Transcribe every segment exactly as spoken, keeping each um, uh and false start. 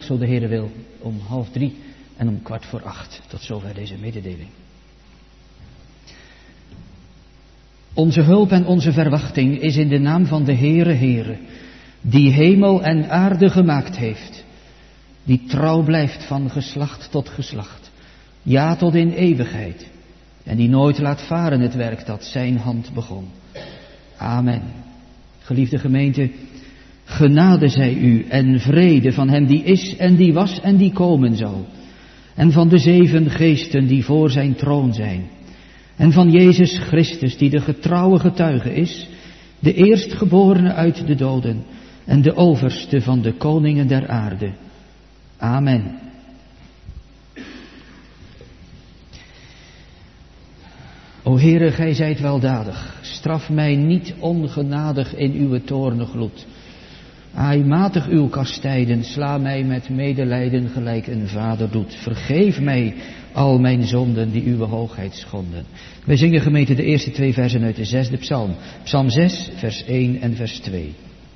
zo de Heere wil, om half drie en om kwart voor acht. Tot zover deze mededeling. Onze hulp en onze verwachting is in de naam van de Heere Heere, die hemel en aarde gemaakt heeft, die trouw blijft van geslacht tot geslacht, ja tot in eeuwigheid, en die nooit laat varen het werk dat zijn hand begon. Amen. Geliefde gemeente, genade zij u en vrede van hem die is en die was en die komen zal, en van de zeven geesten die voor zijn troon zijn, en van Jezus Christus die de getrouwe getuige is, de eerstgeborene uit de doden en de overste van de koningen der aarde. Amen. O Heere, gij zijt weldadig, straf mij niet ongenadig in uw toorngloed. Ai, matig uw kastijden, sla mij met medelijden gelijk een vader doet. Vergeef mij al mijn zonden die uw hoogheid schonden. Wij zingen gemeente de eerste twee versen uit de zesde psalm. Psalm zes, vers één en vers twee.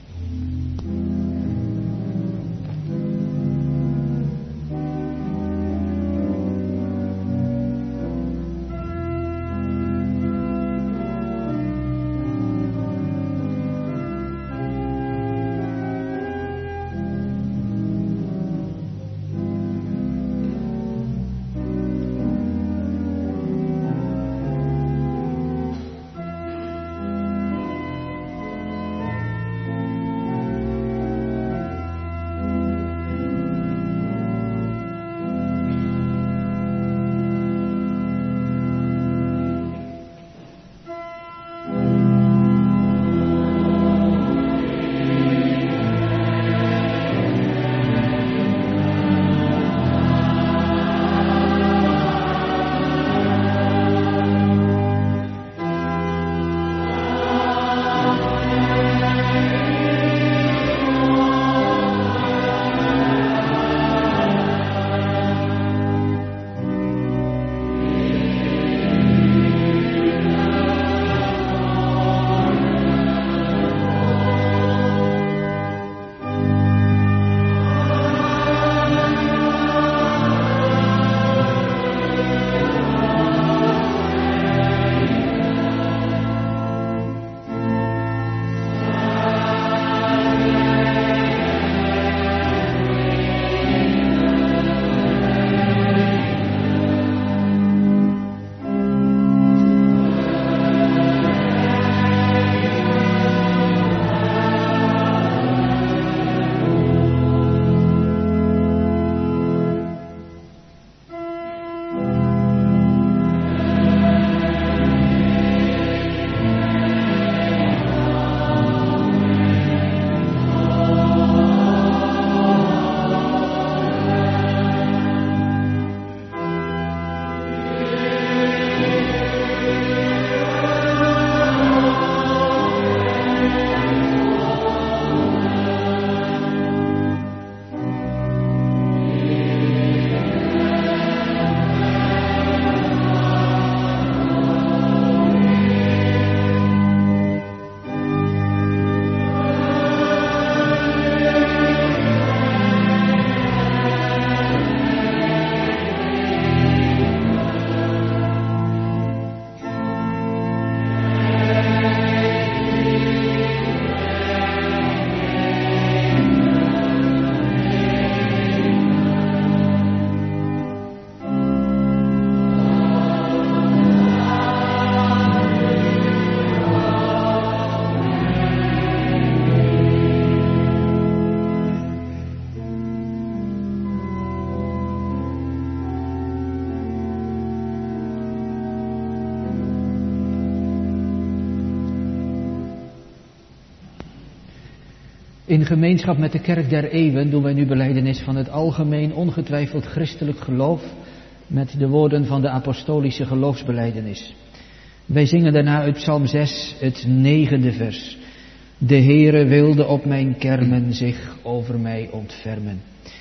In gemeenschap met de kerk der eeuwen doen wij nu belijdenis van het algemeen ongetwijfeld christelijk geloof met de woorden van de apostolische geloofsbelijdenis. Wij zingen daarna uit Psalm zes het negende vers. De Heere wilde op mijn kermen zich over mij ontfermen.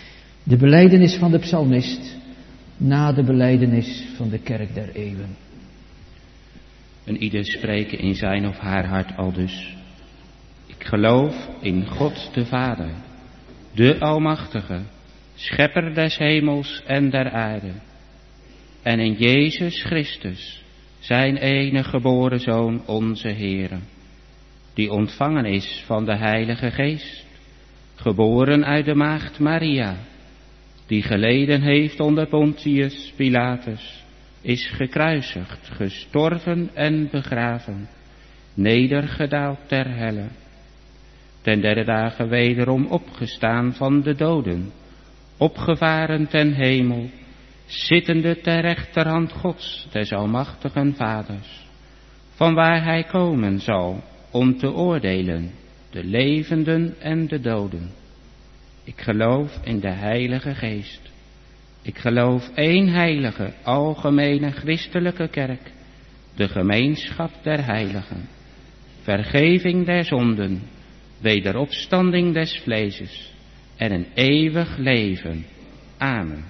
De belijdenis van de psalmist na de belijdenis van de kerk der eeuwen. En ieder spreken in zijn of haar hart aldus. Ik geloof in God de Vader, de Almachtige, schepper des hemels en der aarde, en in Jezus Christus, zijn enige geboren Zoon, onze Heere, die ontvangen is van de Heilige Geest, geboren uit de maagd Maria, die geleden heeft onder Pontius Pilatus, is gekruisigd, gestorven en begraven, nedergedaald ter helle, ten derde dagen wederom opgestaan van de doden, opgevaren ten hemel, zittende ter rechterhand Gods, des almachtigen Vaders, vanwaar hij komen zal om te oordelen de levenden en de doden. Ik geloof in de Heilige Geest. Ik geloof één heilige, algemene christelijke kerk, de gemeenschap der heiligen, vergeving der zonden, wederopstanding des vleeses en een eeuwig leven. Amen.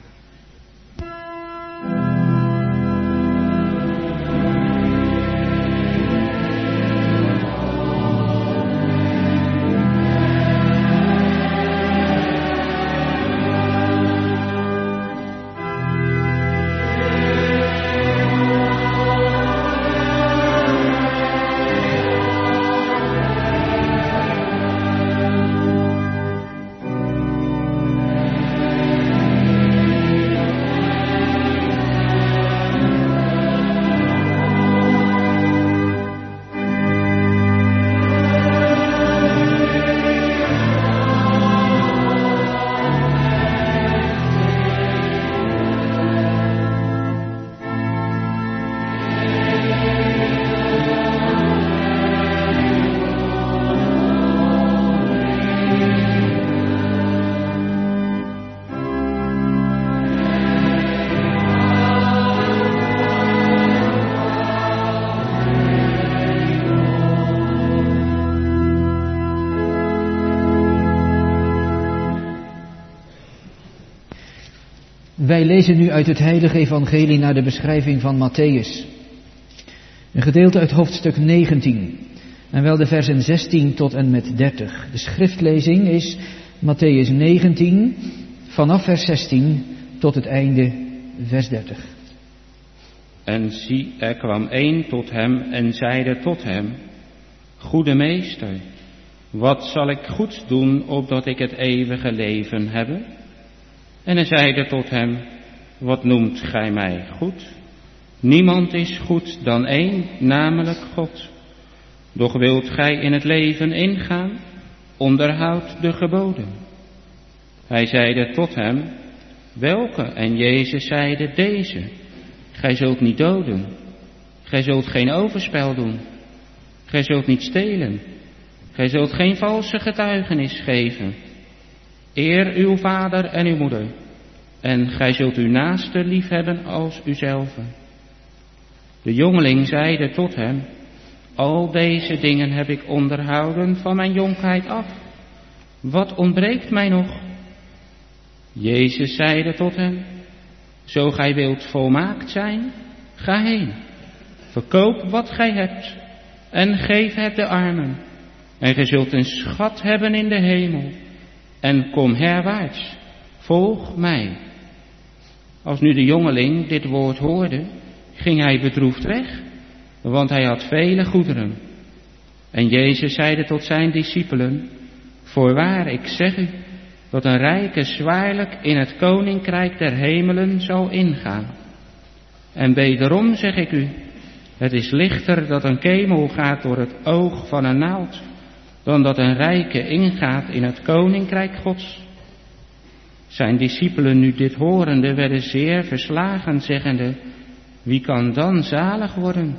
Wij lezen nu uit het Heilige Evangelie naar de beschrijving van Matthäus. Een gedeelte uit hoofdstuk negentien, en wel de versen zestien tot en met dertig. De schriftlezing is Matthäus negentien, vanaf vers zestien tot het einde, vers dertig. En zie, er kwam een tot hem en zeide tot hem: Goede meester, wat zal ik goeds doen, opdat ik het eeuwige leven hebbe? En hij zeide tot hem: Wat noemt gij mij goed? Niemand is goed dan één, namelijk God. Doch wilt gij in het leven ingaan, onderhoud de geboden. Hij zeide tot hem: Welke? En Jezus zeide: Deze. Gij zult niet doden. Gij zult geen overspel doen. Gij zult niet stelen. Gij zult geen valse getuigenis geven. Eer uw vader en uw moeder. En gij zult uw naaste liefhebben als uzelf. De jongeling zeide tot hem: Al deze dingen heb ik onderhouden van mijn jonkheid af. Wat ontbreekt mij nog? Jezus zeide tot hem: Zo gij wilt volmaakt zijn, ga heen. Verkoop wat gij hebt en geef het de armen. En gij zult een schat hebben in de hemel. En kom herwaarts, volg mij. Als nu de jongeling dit woord hoorde, ging hij bedroefd weg, want hij had vele goederen. En Jezus zeide tot zijn discipelen: Voorwaar, ik zeg u, dat een rijke zwaarlijk in het koninkrijk der hemelen zal ingaan. En wederom zeg ik u, het is lichter dat een kemel gaat door het oog van een naald, dan dat een rijke ingaat in het koninkrijk Gods. Zijn discipelen nu dit horende werden zeer verslagen, zeggende: Wie kan dan zalig worden?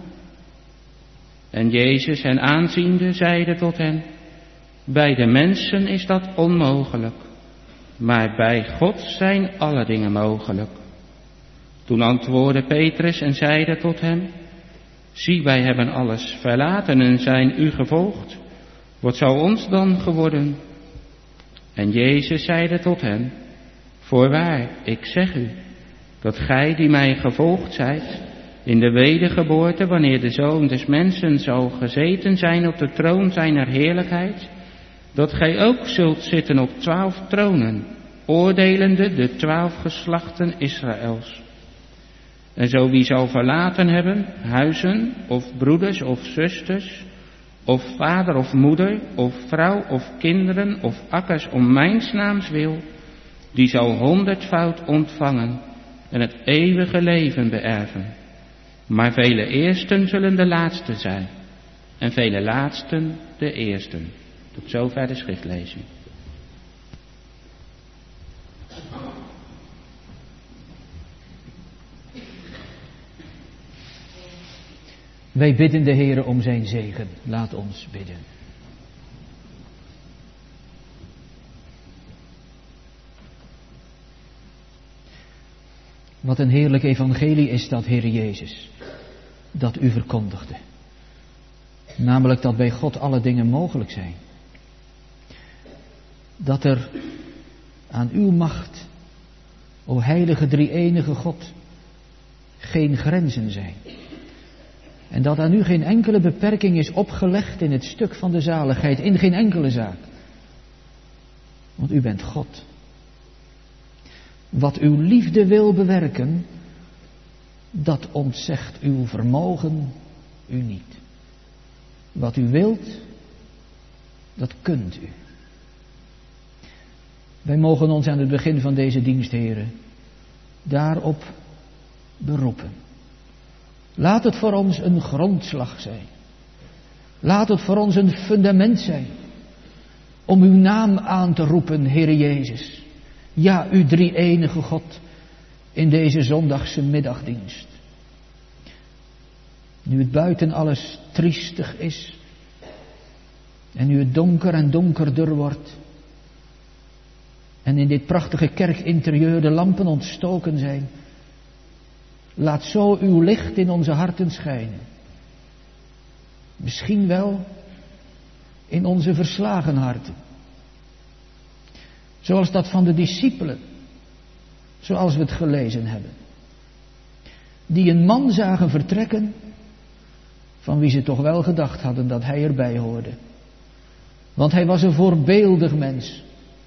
En Jezus hen aanziende zeide tot hen: Bij de mensen is dat onmogelijk, maar bij God zijn alle dingen mogelijk. Toen antwoordde Petrus en zeide tot hem: Zie, wij hebben alles verlaten en zijn u gevolgd. Wat zou ons dan geworden? En Jezus zeide tot hen: Voorwaar, ik zeg u, dat gij die mij gevolgd zijt, in de wedergeboorte, wanneer de Zoon des Mensen zal gezeten zijn op de troon zijner heerlijkheid, dat gij ook zult zitten op twaalf tronen, oordelende de twaalf geslachten Israëls. En zo wie zal verlaten hebben, huizen, of broeders of zusters, of vader of moeder, of vrouw of kinderen, of akkers om mijns naams wil, die zal honderdvoud ontvangen en het eeuwige leven beërven. Maar vele eersten zullen de laatsten zijn, en vele laatsten de eersten. Tot zover de schriftlezing. Wij bidden de Heere om zijn zegen. Laat ons bidden. Wat een heerlijk evangelie is dat, Heere Jezus, dat u verkondigde. Namelijk dat bij God alle dingen mogelijk zijn. Dat er aan uw macht, o heilige drie-enige God, geen grenzen zijn. En dat aan u geen enkele beperking is opgelegd in het stuk van de zaligheid, in geen enkele zaak. Want u bent God. Wat uw liefde wil bewerken, dat ontzegt uw vermogen u niet. Wat u wilt, dat kunt u. Wij mogen ons aan het begin van deze dienst, Heren, daarop beroepen. Laat het voor ons een grondslag zijn. Laat het voor ons een fundament zijn. Om uw naam aan te roepen, Heere Jezus. Ja, uw drie-enige God in deze zondagse middagdienst. Nu het buiten alles triestig is. En nu het donker en donkerder wordt. En in dit prachtige kerkinterieur de lampen ontstoken zijn. Laat zo uw licht in onze harten schijnen. Misschien wel in onze verslagen harten. Zoals dat van de discipelen. Zoals we het gelezen hebben. Die een man zagen vertrekken. Van wie ze toch wel gedacht hadden dat hij erbij hoorde. Want hij was een voorbeeldig mens.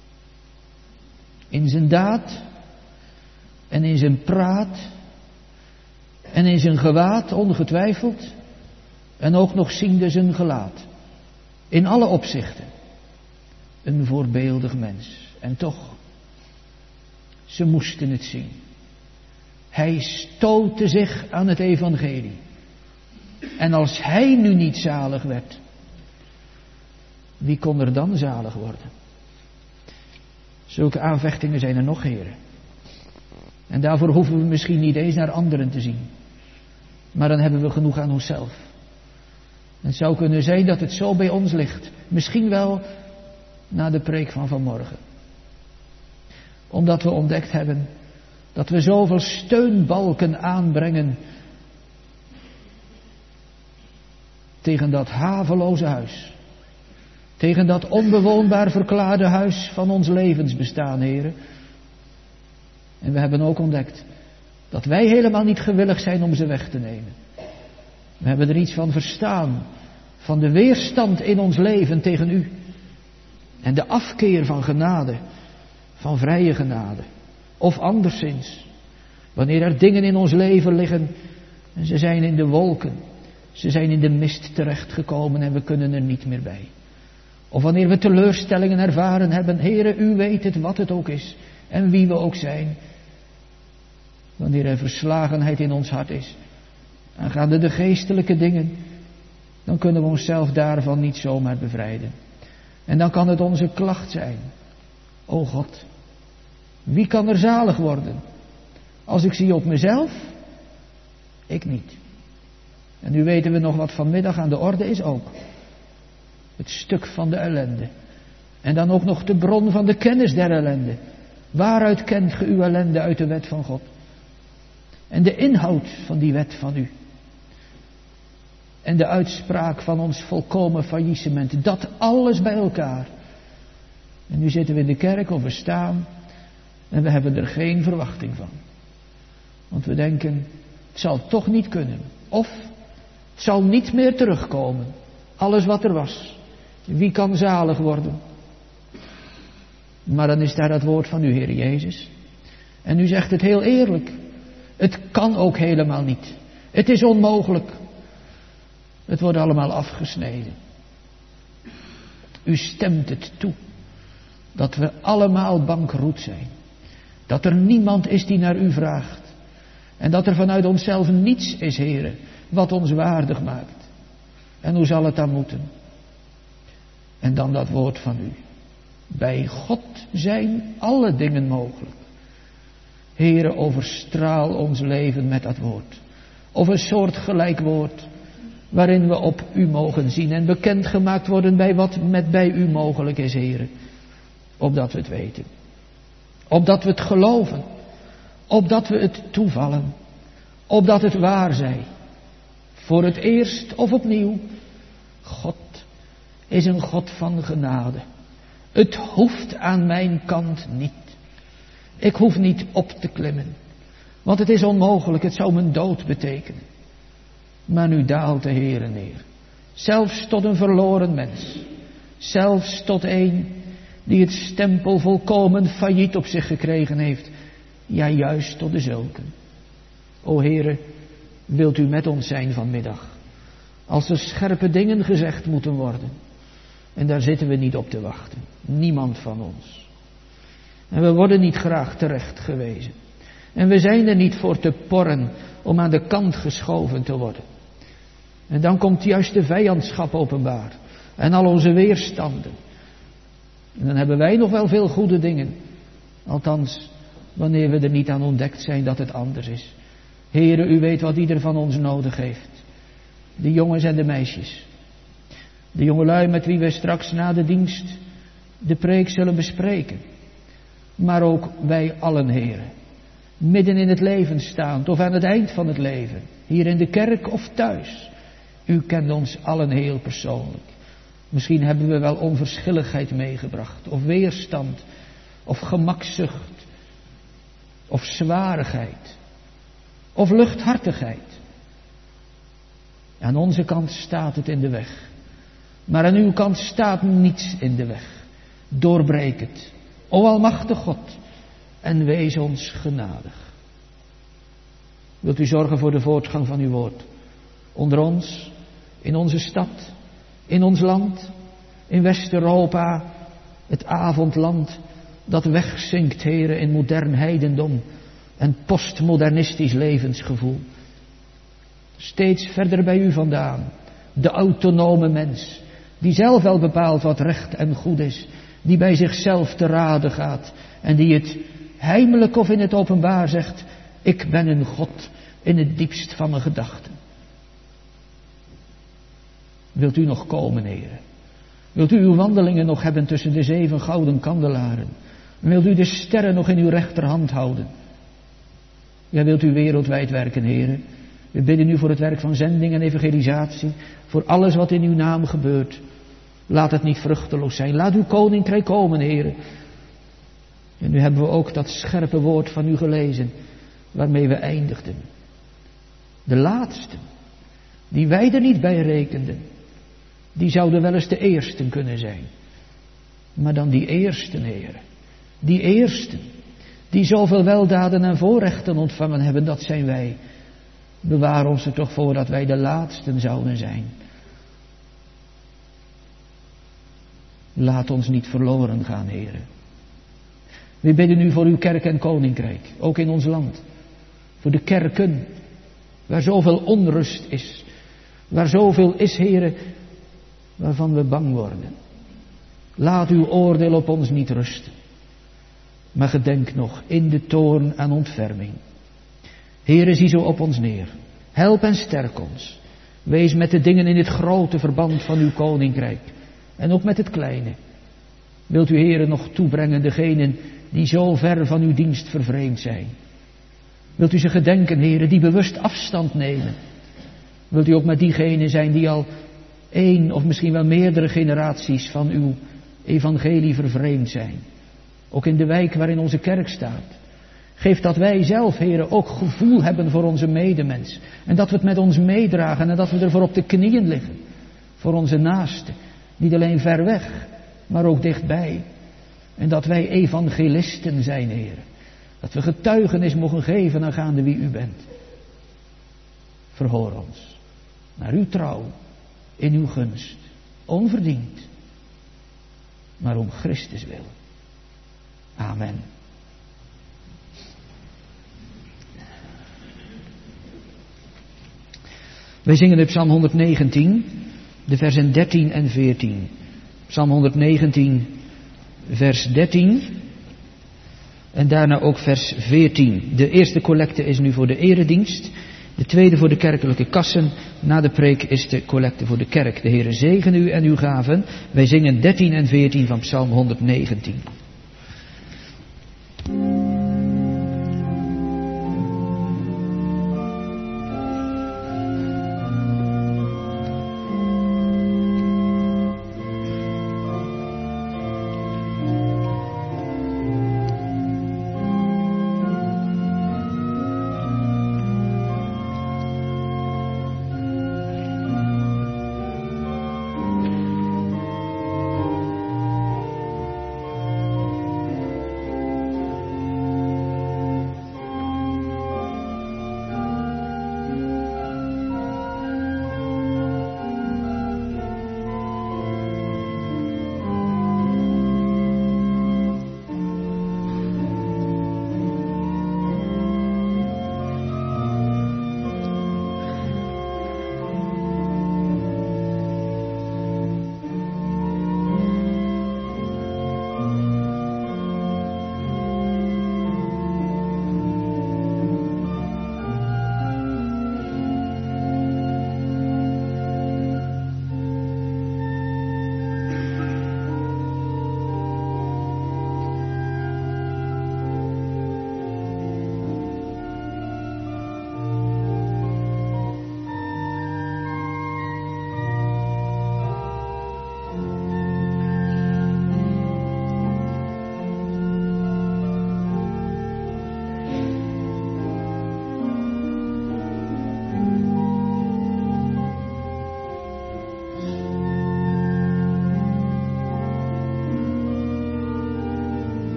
In zijn daad. En in zijn praat. En in zijn gewaad ongetwijfeld. En ook nog ziende zijn gelaat. In alle opzichten. Een voorbeeldig mens. En toch. Ze moesten het zien. Hij stootte zich aan het evangelie. En als hij nu niet zalig werd. Wie kon er dan zalig worden? Zulke aanvechtingen zijn er nog, heren. En daarvoor hoeven we misschien niet eens naar anderen te zien. Maar dan hebben we genoeg aan onszelf. Het zou kunnen zijn dat het zo bij ons ligt. Misschien wel na de preek van vanmorgen. Omdat we ontdekt hebben dat we zoveel steunbalken aanbrengen tegen dat haveloze huis. Tegen dat onbewoonbaar verklaarde huis van ons levensbestaan, heren. En we hebben ook ontdekt dat wij helemaal niet gewillig zijn om ze weg te nemen. We hebben er iets van verstaan, van de weerstand in ons leven tegen u. En de afkeer van genade, van vrije genade. Of anderszins, wanneer er dingen in ons leven liggen en ze zijn in de wolken. Ze zijn in de mist terechtgekomen en we kunnen er niet meer bij. Of wanneer we teleurstellingen ervaren hebben, Heere, u weet het wat het ook is en wie we ook zijn. Wanneer er verslagenheid in ons hart is, aangaande de geestelijke dingen, dan kunnen we onszelf daarvan niet zomaar bevrijden. En dan kan het onze klacht zijn. O God, wie kan er zalig worden? Als ik zie op mezelf, ik niet. En nu weten we nog wat vanmiddag aan de orde is ook. Het stuk van de ellende. En dan ook nog de bron van de kennis der ellende. Waaruit kent ge uw ellende? Uit de wet van God. En de inhoud van die wet van u. En de uitspraak van ons volkomen faillissement. Dat alles bij elkaar. En nu zitten we in de kerk of we staan. En we hebben er geen verwachting van. Want we denken, het zal toch niet kunnen. Of, het zal niet meer terugkomen. Alles wat er was. Wie kan zalig worden? Maar dan is daar het woord van uw Heer Jezus. En u zegt het heel eerlijk. Het kan ook helemaal niet. Het is onmogelijk. Het wordt allemaal afgesneden. U stemt het toe. Dat we allemaal bankroet zijn. Dat er niemand is die naar u vraagt. En dat er vanuit onszelf niets is, Heere, wat ons waardig maakt. En hoe zal het dan moeten? En dan dat woord van u. Bij God zijn alle dingen mogelijk. Heere, overstraal ons leven met dat woord. Of een soort gelijk woord, waarin we op u mogen zien en bekendgemaakt worden bij wat met bij u mogelijk is, Heere. Opdat we het weten. Opdat we het geloven. Opdat we het toevallen. Opdat het waar zij. Voor het eerst of opnieuw. God is een God van genade. Het hoeft aan mijn kant niet. Ik hoef niet op te klimmen. Want het is onmogelijk, het zou mijn dood betekenen. Maar nu daalt de Heere neer. Zelfs tot een verloren mens. Zelfs tot een die het stempel volkomen failliet op zich gekregen heeft. Ja, juist tot de zulken. O Heere, wilt u met ons zijn vanmiddag? Als er scherpe dingen gezegd moeten worden. En daar zitten we niet op te wachten. Niemand van ons. En we worden niet graag terecht gewezen. En we zijn er niet voor te porren om aan de kant geschoven te worden. En dan komt juist de vijandschap openbaar. En al onze weerstanden. En dan hebben wij nog wel veel goede dingen. Althans, wanneer we er niet aan ontdekt zijn dat het anders is. Heere, u weet wat ieder van ons nodig heeft. De jongens en de meisjes. De jongelui met wie we straks na de dienst de preek zullen bespreken. Maar ook wij allen, Heere. Midden in het leven staand of aan het eind van het leven. Hier in de kerk of thuis. U kent ons allen heel persoonlijk. Misschien hebben we wel onverschilligheid meegebracht. Of weerstand. Of gemakzucht. Of zwarigheid. Of luchthartigheid. Aan onze kant staat het in de weg. Maar aan uw kant staat niets in de weg. Doorbreek het. O almachtig God. En wees ons genadig. Wilt u zorgen voor de voortgang van uw woord. Onder ons. In onze stad. In ons land. In West-Europa. Het avondland. Dat wegzinkt, Heere, in modern heidendom. En postmodernistisch levensgevoel. Steeds verder bij u vandaan. De autonome mens. Die zelf wel bepaalt wat recht en goed is. Die bij zichzelf te raden gaat. En die het heimelijk of in het openbaar zegt. Ik ben een God in het diepst van mijn gedachten. Wilt u nog komen, Heere? Wilt u uw wandelingen nog hebben tussen de zeven gouden kandelaren? Wilt u de sterren nog in uw rechterhand houden? Ja, wilt u wereldwijd werken, Heere? We bidden u voor het werk van zending en evangelisatie. Voor alles wat in uw naam gebeurt. Laat het niet vruchteloos zijn. Laat uw koninkrijk komen, Heere. En nu hebben we ook dat scherpe woord van u gelezen. Waarmee we eindigden. De laatste. Die wij er niet bij rekenden. Die zouden wel eens de eersten kunnen zijn. Maar dan die eersten, Heere. Die eersten. Die zoveel weldaden en voorrechten ontvangen hebben. Dat zijn wij. Bewaar ons er toch voor dat wij de laatsten zouden zijn. Laat ons niet verloren gaan, Heere. We bidden u voor uw kerk en koninkrijk. Ook in ons land. Voor de kerken. Waar zoveel onrust is. Waar zoveel is, Heere. Waarvan we bang worden. Laat uw oordeel op ons niet rusten. Maar gedenk nog in de toorn aan ontferming. Heere, zie zo op ons neer. Help en sterk ons. Wees met de dingen in het grote verband van uw koninkrijk. En ook met het kleine. Wilt u, Heere, nog toebrengen degenen die zo ver van uw dienst vervreemd zijn. Wilt u ze gedenken, Heere, die bewust afstand nemen. Wilt u ook met diegenen zijn die al één of misschien wel meerdere generaties van uw evangelie vervreemd zijn. Ook in de wijk waarin onze kerk staat. Geef dat wij zelf, Heere, ook gevoel hebben voor onze medemens. En dat we het met ons meedragen en dat we ervoor op de knieën liggen. Voor onze naasten. Niet alleen ver weg, maar ook dichtbij. En dat wij evangelisten zijn, Heer. Dat we getuigenis mogen geven aangaande wie u bent. Verhoor ons. Naar uw trouw. In uw gunst. Onverdiend. Maar om Christus wil. Amen. Wij zingen op Psalm honderdnegentien, de versen dertien en veertien. Psalm honderdnegentien, vers dertien. En daarna ook vers veertien. De eerste collecte is nu voor de eredienst. De tweede voor de kerkelijke kassen. Na de preek is de collecte voor de kerk. De Heere zegen u en uw gaven. Wij zingen dertien en veertien van Psalm honderdnegentien.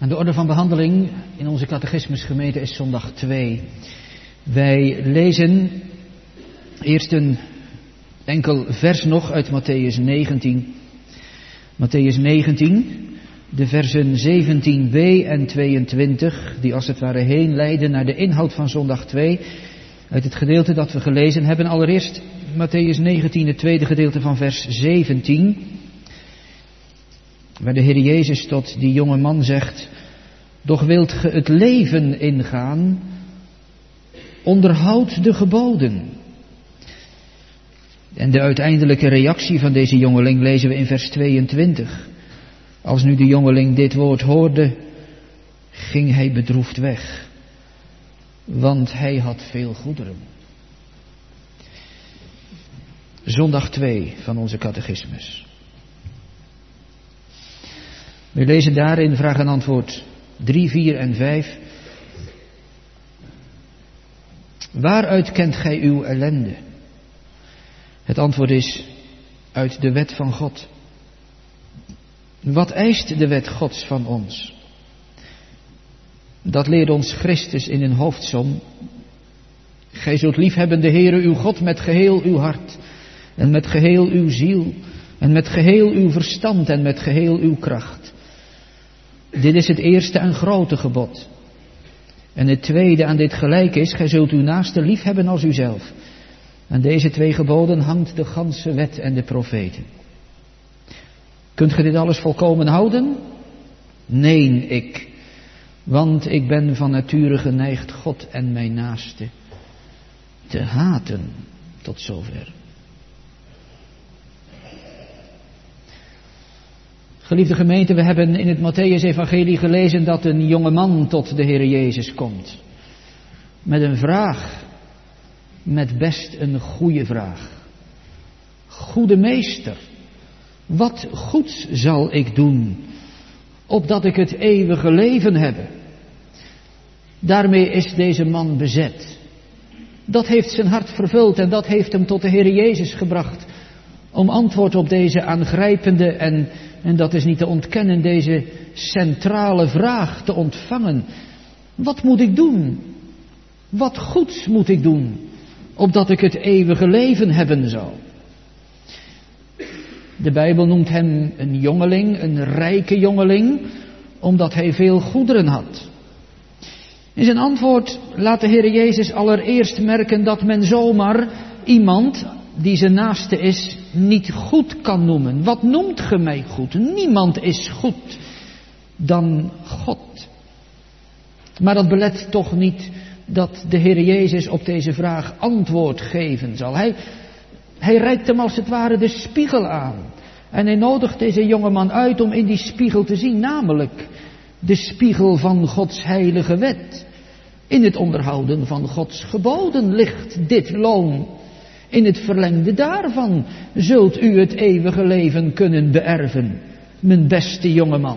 En de orde van behandeling in onze catechismusgemeente is zondag twee. Wij lezen eerst een enkel vers nog uit Mattheüs negentien. Mattheüs negentien, de versen zeventien b en tweeëntwintig, die als het ware heen leiden naar de inhoud van zondag twee. Uit het gedeelte dat we gelezen hebben. Allereerst Mattheüs negentien, het tweede gedeelte van vers zeventien. Waar de Heer Jezus tot die jonge man zegt: doch wilt ge het leven ingaan, onderhoud de geboden. En de uiteindelijke reactie van deze jongeling lezen we in vers tweeëntwintig. Als nu de jongeling dit woord hoorde, ging hij bedroefd weg, want hij had veel goederen. Zondag twee van onze catechismus. We lezen daarin vraag en antwoord drie, vier en vijf. Waaruit kent gij uw ellende? Het antwoord is: uit de wet van God. Wat eist de wet Gods van ons? Dat leert ons Christus in een hoofdsom. Gij zult liefhebben de Heere uw God met geheel uw hart, en met geheel uw ziel, en met geheel uw verstand, en met geheel uw kracht. Dit is het eerste en grote gebod. En het tweede aan dit gelijk is: gij zult uw naaste liefhebben als uzelf. Aan deze twee geboden hangt de ganse wet en de profeten. Kunt ge dit alles volkomen houden? Nee, ik. Want ik ben van nature geneigd God en mijn naaste te haten. Tot zover. Geliefde gemeente, we hebben in het Mattheüs-evangelie gelezen dat een jonge man tot de Heer Jezus komt. Met een vraag. Met best een goede vraag. Goede meester, wat goeds zal ik doen, opdat ik het eeuwige leven heb? Daarmee is deze man bezet. Dat heeft zijn hart vervuld en dat heeft hem tot de Heer Jezus gebracht. Om antwoord op deze aangrijpende en, en dat is niet te ontkennen, deze centrale vraag te ontvangen. Wat moet ik doen? Wat goeds moet ik doen, opdat ik het eeuwige leven hebben zou? De Bijbel noemt hem een jongeling, een rijke jongeling, omdat hij veel goederen had. In zijn antwoord laat de Heer Jezus allereerst merken dat men zomaar iemand die zijn naaste is niet goed kan noemen. Wat noemt ge mij goed? Niemand is goed dan God. Maar dat belet toch niet dat de Heer Jezus op deze vraag antwoord geven zal. Hij, hij reikt hem als het ware de spiegel aan. En hij nodigt deze jongeman uit om in die spiegel te zien, namelijk de spiegel van Gods heilige wet. In het onderhouden van Gods geboden ligt dit loon. In het verlengde daarvan zult u het eeuwige leven kunnen beërven, mijn beste jongeman.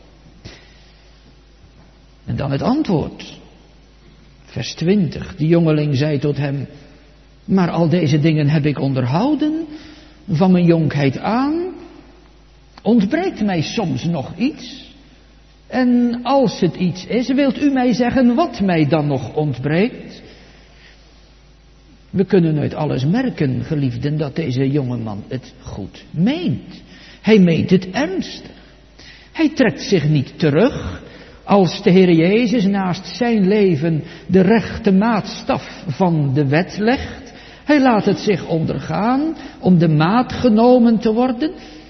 En dan het antwoord. Vers twintig, die jongeling zei tot hem: maar al deze dingen heb ik onderhouden, van mijn jonkheid aan. Ontbreekt mij soms nog iets? En als het iets is, wilt u mij zeggen wat mij dan nog ontbreekt? We kunnen uit alles merken, geliefden, dat deze jongeman het goed meent. Hij meent het ernstig. Hij trekt zich niet terug als de Heer Jezus naast zijn leven de rechte maatstaf van de wet legt. Hij laat het zich ondergaan om de maat genomen te worden.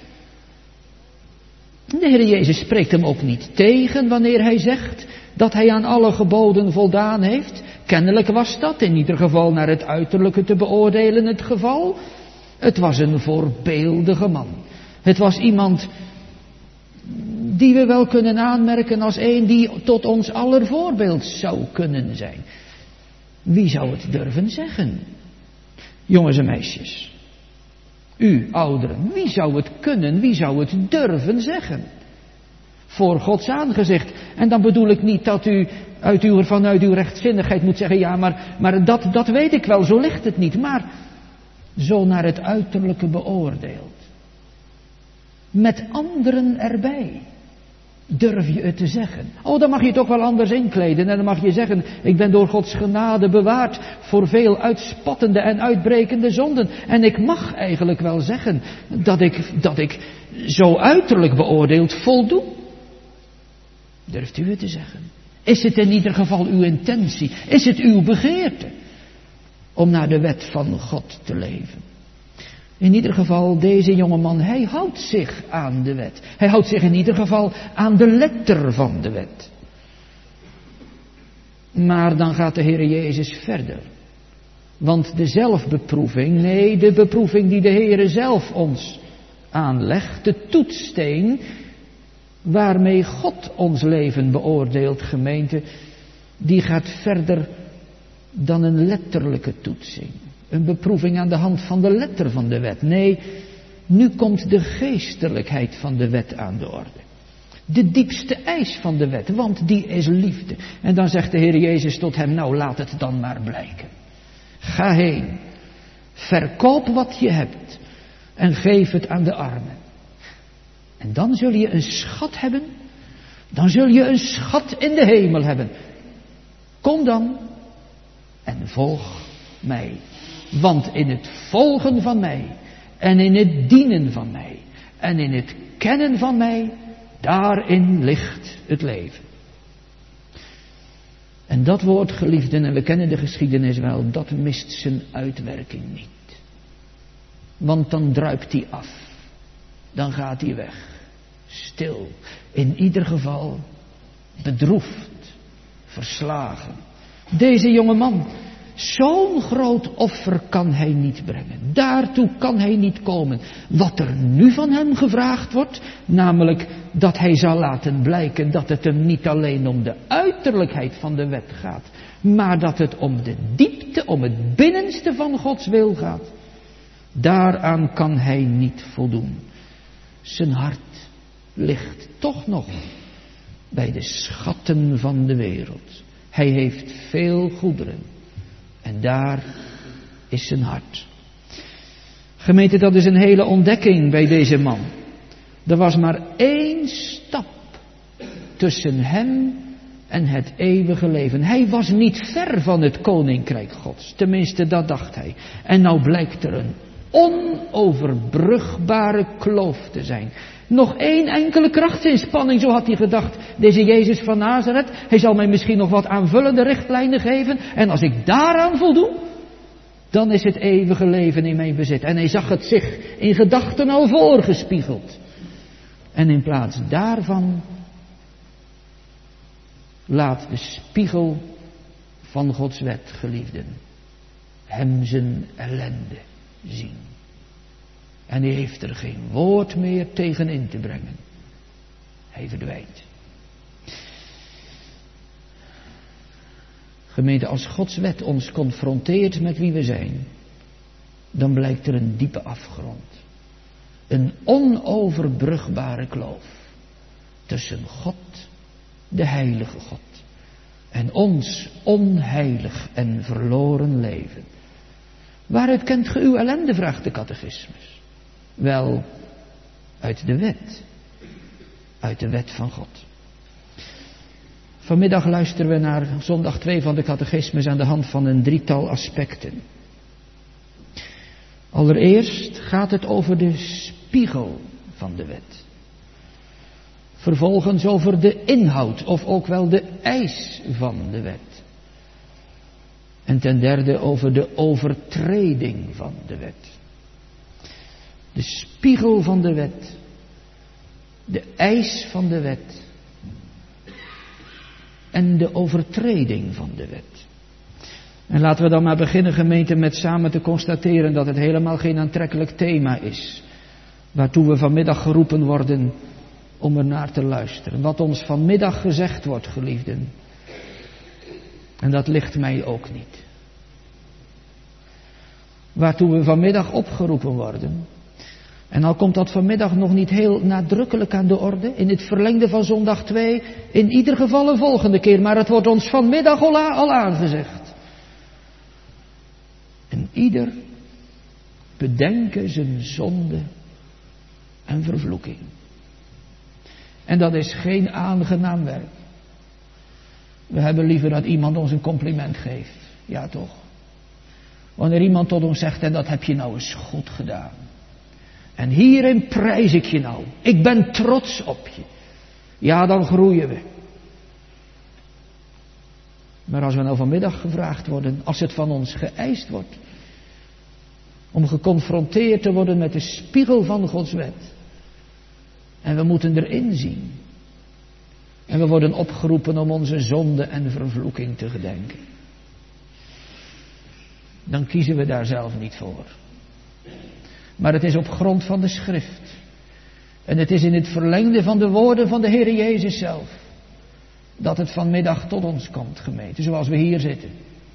De Heer Jezus spreekt hem ook niet tegen wanneer hij zegt dat hij aan alle geboden voldaan heeft. Kennelijk was dat in ieder geval naar het uiterlijke te beoordelen het geval. Het was een voorbeeldige man. Het was iemand die we wel kunnen aanmerken als een die tot ons aller voorbeeld zou kunnen zijn. Wie zou het durven zeggen? Jongens en meisjes. U, ouderen, wie zou het kunnen, wie zou het durven zeggen? Voor Gods aangezicht. En dan bedoel ik niet dat u uit uw, vanuit uw rechtzinnigheid moet zeggen, ja, maar, maar dat, dat weet ik wel, zo ligt het niet. Maar zo naar het uiterlijke beoordeeld. Met anderen erbij. Durf je het te zeggen? Oh, dan mag je het ook wel anders inkleden. En dan mag je zeggen, ik ben door Gods genade bewaard voor veel uitspattende en uitbrekende zonden. En ik mag eigenlijk wel zeggen dat ik, dat ik zo uiterlijk beoordeeld voldoe. Durft u het te zeggen? Is het in ieder geval uw intentie? Is het uw begeerte om naar de wet van God te leven? In ieder geval, deze jongeman, hij houdt zich aan de wet. Hij houdt zich in ieder geval aan de letter van de wet. Maar dan gaat de Heer Jezus verder. Want de zelfbeproeving, nee, de beproeving die de Heer zelf ons aanlegt, de toetssteen waarmee God ons leven beoordeelt, gemeente, die gaat verder dan een letterlijke toetsing. Een beproeving aan de hand van de letter van de wet. Nee, nu komt de geestelijkheid van de wet aan de orde. De diepste eis van de wet, want die is liefde. En dan zegt de Heer Jezus tot hem, nou laat het dan maar blijken. Ga heen, verkoop wat je hebt en geef het aan de armen. En dan zul je een schat hebben, dan zul je een schat in de hemel hebben. Kom dan en volg mij. Want in het volgen van mij en in het dienen van mij en in het kennen van mij, daarin ligt het leven. En dat woord, geliefden, en we kennen de geschiedenis wel, dat mist zijn uitwerking niet. Want dan druipt hij af. Dan gaat hij weg. Stil. In ieder geval bedroefd. Verslagen. Deze jonge man, zo'n groot offer kan hij niet brengen. Daartoe kan hij niet komen. Wat er nu van hem gevraagd wordt, namelijk dat hij zal laten blijken dat het hem niet alleen om de uiterlijkheid van de wet gaat, maar dat het om de diepte, om het binnenste van Gods wil gaat. Daaraan kan hij niet voldoen. Zijn hart ligt toch nog bij de schatten van de wereld. Hij heeft veel goederen. En daar is zijn hart. Gemeente, dat is een hele ontdekking bij deze man. Er was maar één stap tussen hem en het eeuwige leven. Hij was niet ver van het koninkrijk Gods. Tenminste, dat dacht hij. En nou blijkt er een onoverbrugbare kloof te zijn. Nog één enkele krachtsinspanning, zo had hij gedacht. Deze Jezus van Nazareth, hij zal mij misschien nog wat aanvullende richtlijnen geven. En als ik daaraan voldoe, dan is het eeuwige leven in mijn bezit. En hij zag het zich in gedachten al voorgespiegeld. En in plaats daarvan laat de spiegel van Gods wet, geliefden, hem zijn ellende zien. En hij heeft er geen woord meer tegen in te brengen. Hij verdwijnt. Gemeente, als Gods wet ons confronteert met wie we zijn, dan blijkt er een diepe afgrond. Een onoverbrugbare kloof tussen God, de heilige God, en ons onheilig en verloren leven. Waaruit kent ge uw ellende, vraagt de catechismus. Wel, uit de wet. Uit de wet van God. Vanmiddag luisteren we naar zondag twee van de catechismus aan de hand van een drietal aspecten. Allereerst gaat het over de spiegel van de wet. Vervolgens over de inhoud of ook wel de eis van de wet. En ten derde over de overtreding van de wet. De spiegel van de wet. De eis van de wet. En de overtreding van de wet. En laten we dan maar beginnen, gemeente, met samen te constateren dat het helemaal geen aantrekkelijk thema is. Waartoe we vanmiddag geroepen worden om er naar te luisteren. Wat ons vanmiddag gezegd wordt, geliefden. En dat ligt mij ook niet. Waartoe we vanmiddag opgeroepen worden. En al komt dat vanmiddag nog niet heel nadrukkelijk aan de orde, in het verlengde van zondag twee, in ieder geval een volgende keer, maar het wordt ons vanmiddag al, al aangezegd. En ieder bedenke zijn zonde en vervloeking. En dat is geen aangenaam werk. We hebben liever dat iemand ons een compliment geeft. Ja toch? Wanneer iemand tot ons zegt, en dat heb je nou eens goed gedaan. En hierin prijs ik je nou. Ik ben trots op je. Ja, dan groeien we. Maar als we nou vanmiddag gevraagd worden, als het van ons geëist wordt, om geconfronteerd te worden met de spiegel van Gods wet. En we moeten erin zien. En we worden opgeroepen om onze zonde en vervloeking te gedenken. Dan kiezen we daar zelf niet voor. Maar het is op grond van de schrift. En het is in het verlengde van de woorden van de Heer Jezus zelf. Dat het vanmiddag tot ons komt, gemeente. Zoals we hier zitten.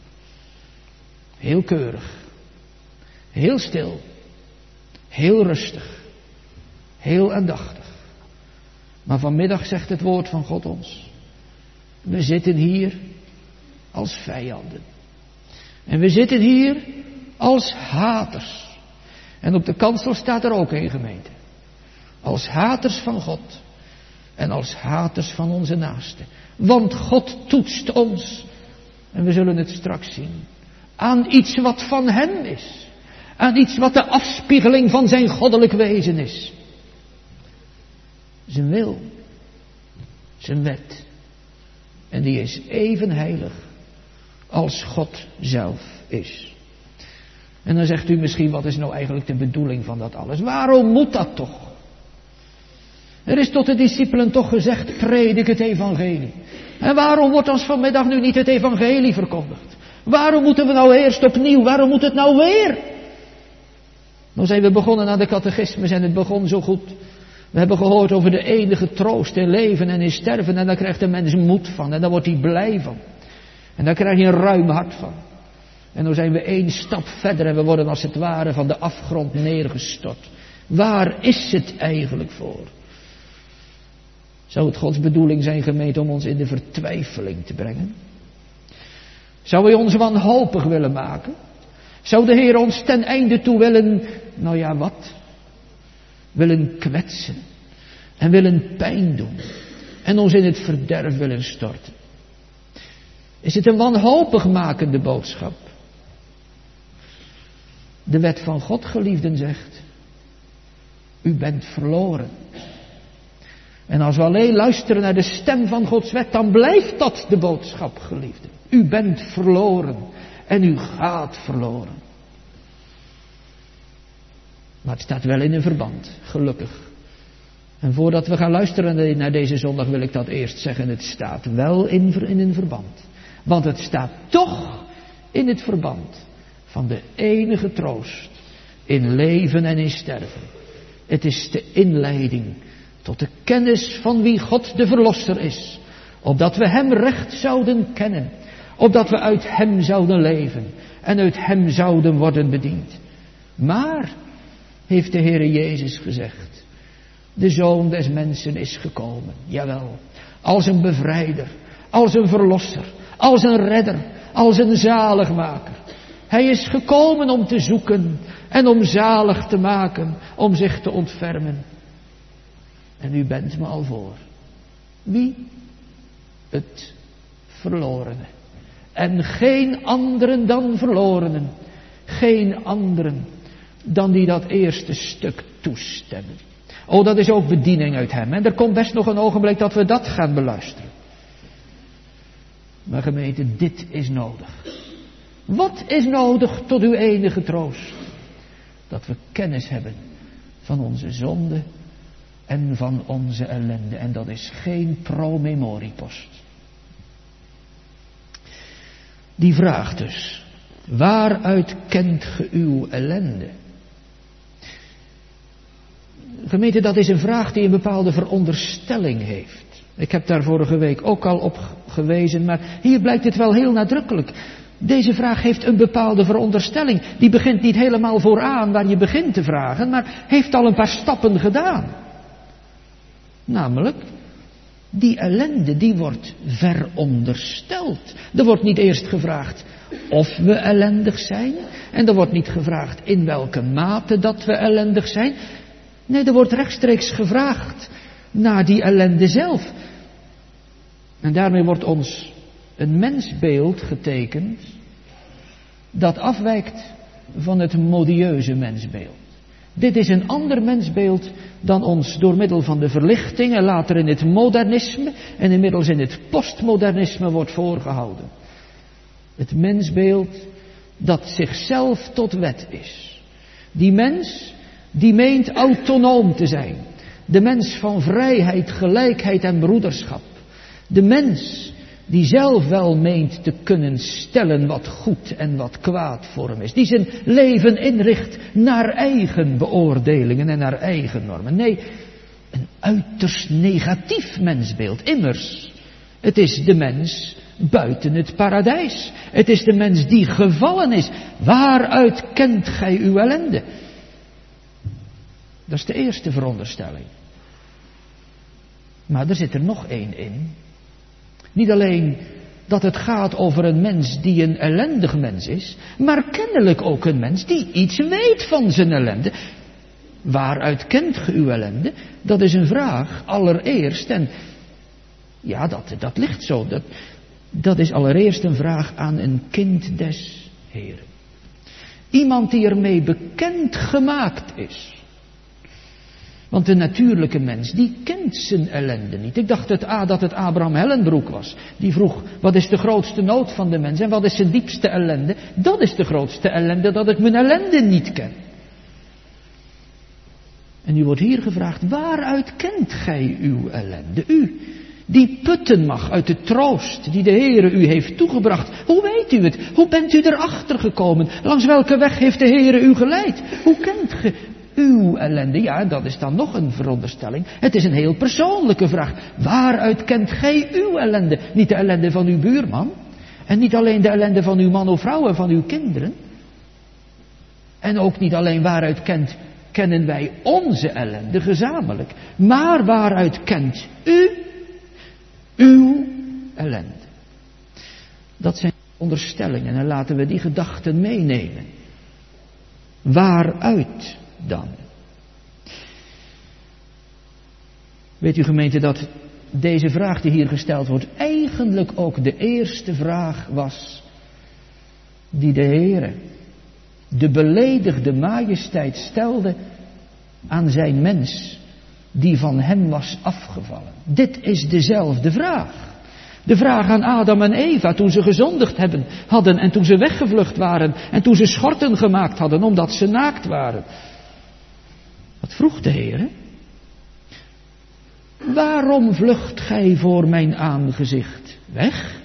Heel keurig. Heel stil. Heel rustig. Heel aandachtig. Maar vanmiddag zegt het woord van God ons. We zitten hier als vijanden. En we zitten hier als haters. En op de kansel staat er ook een, gemeente. Als haters van God. En als haters van onze naasten. Want God toetst ons. En we zullen het straks zien. Aan iets wat van hem is. Aan iets wat de afspiegeling van zijn goddelijk wezen is. Zijn wil. Zijn wet. En die is even heilig als God zelf is. En dan zegt u misschien, wat is nou eigenlijk de bedoeling van dat alles? Waarom moet dat toch? Er is tot de discipelen toch gezegd, predik het evangelie. En waarom wordt ons vanmiddag nu niet het evangelie verkondigd? Waarom moeten we nou eerst opnieuw? Waarom moet het nou weer? Nou zijn we begonnen aan de catechismus en het begon zo goed. We hebben gehoord over de enige troost in leven en in sterven. En daar krijgt de mens moed van. En daar wordt hij blij van. En daar krijg je een ruim hart van. En dan zijn we één stap verder en we worden als het ware van de afgrond neergestort. Waar is het eigenlijk voor? Zou het Gods bedoeling zijn, gemeente, om ons in de vertwijfeling te brengen? Zou hij ons wanhopig willen maken? Zou de Heer ons ten einde toe willen, nou ja wat? Willen kwetsen. En willen pijn doen. En ons in het verderf willen storten. Is het een wanhopig makende boodschap? De wet van God, geliefden, zegt: u bent verloren. En als we alleen luisteren naar de stem van Gods wet, dan blijft dat de boodschap, geliefden. U bent verloren en u gaat verloren. Maar het staat wel in een verband, gelukkig. En voordat we gaan luisteren naar deze zondag wil ik dat eerst zeggen. Het staat wel in, in een verband. Want het staat toch in het verband van de enige troost in leven en in sterven. Het is de inleiding tot de kennis van wie God de Verlosser is. Opdat we hem recht zouden kennen. Opdat we uit hem zouden leven. En uit hem zouden worden bediend. Maar, heeft de Heere Jezus gezegd, de Zoon des Mensen is gekomen. Jawel, als een bevrijder, als een verlosser, als een redder, als een zaligmaker. Hij is gekomen om te zoeken en om zalig te maken, om zich te ontfermen. En u bent me al voor. Wie? Het verlorene. En geen anderen dan verlorenen. Geen anderen dan die dat eerste stuk toestemmen. Oh, dat is ook bediening uit hem. En er komt best nog een ogenblik dat we dat gaan beluisteren. Maar gemeente, dit is nodig. Wat is nodig tot uw enige troost? Dat we kennis hebben van onze zonde en van onze ellende. En dat is geen promemoriepost. Die vraagt dus: waaruit kent ge uw ellende? Gemeente, dat is een vraag die een bepaalde veronderstelling heeft. Ik heb daar vorige week ook al op gewezen, maar hier blijkt het wel heel nadrukkelijk. Deze vraag heeft een bepaalde veronderstelling. Die begint niet helemaal vooraan waar je begint te vragen, maar heeft al een paar stappen gedaan. Namelijk, die ellende die wordt verondersteld. Er wordt niet eerst gevraagd of we ellendig zijn. En er wordt niet gevraagd in welke mate dat we ellendig zijn. Nee, er wordt rechtstreeks gevraagd naar die ellende zelf. En daarmee wordt ons een mensbeeld getekend dat afwijkt van het modieuze mensbeeld. Dit is een ander mensbeeld dan ons door middel van de verlichting en later in het modernisme en inmiddels in het postmodernisme wordt voorgehouden. Het mensbeeld dat zichzelf tot wet is. Die mens die meent autonoom te zijn. De mens van vrijheid, gelijkheid en broederschap. De mens die zelf wel meent te kunnen stellen wat goed en wat kwaad voor hem is. Die zijn leven inricht naar eigen beoordelingen en naar eigen normen. Nee, een uiterst negatief mensbeeld. Immers, het is de mens buiten het paradijs. Het is de mens die gevallen is. Waaruit kent gij uw ellende? Dat is de eerste veronderstelling. Maar er zit er nog één in. Niet alleen dat het gaat over een mens die een ellendig mens is, maar kennelijk ook een mens die iets weet van zijn ellende. Waaruit kent ge uw ellende? Dat is een vraag allereerst. En ja, dat, dat ligt zo. Dat, dat is allereerst een vraag aan een kind des Heren. Iemand die ermee bekend gemaakt is. Want de natuurlijke mens, die kent zijn ellende niet. Ik dacht het, dat het Abraham Hellenbroek was. Die vroeg, wat is de grootste nood van de mens en wat is zijn diepste ellende? Dat is de grootste ellende, dat ik mijn ellende niet ken. En nu wordt hier gevraagd, waaruit kent gij uw ellende? U, die putten mag uit de troost die de Heere u heeft toegebracht. Hoe weet u het? Hoe bent u erachter gekomen? Langs welke weg heeft de Heere u geleid? Hoe kent ge uw ellende? Ja, dat is dan nog een veronderstelling. Het is een heel persoonlijke vraag. Waaruit kent gij uw ellende? Niet de ellende van uw buurman. En niet alleen de ellende van uw man of vrouw en van uw kinderen. En ook niet alleen waaruit kent, kennen wij onze ellende gezamenlijk. Maar waaruit kent u uw ellende? Dat zijn onderstellingen en laten we die gedachten meenemen. Waaruit dan? Weet u gemeente dat deze vraag die hier gesteld wordt eigenlijk ook de eerste vraag was die de Heere, de beledigde majesteit, stelde aan zijn mens die van hem was afgevallen. Dit is dezelfde vraag. De vraag aan Adam en Eva toen ze gezondigd hebben, hadden en toen ze weggevlucht waren en toen ze schorten gemaakt hadden omdat ze naakt waren. Wat vroeg de Heere? Waarom vlucht gij voor mijn aangezicht weg?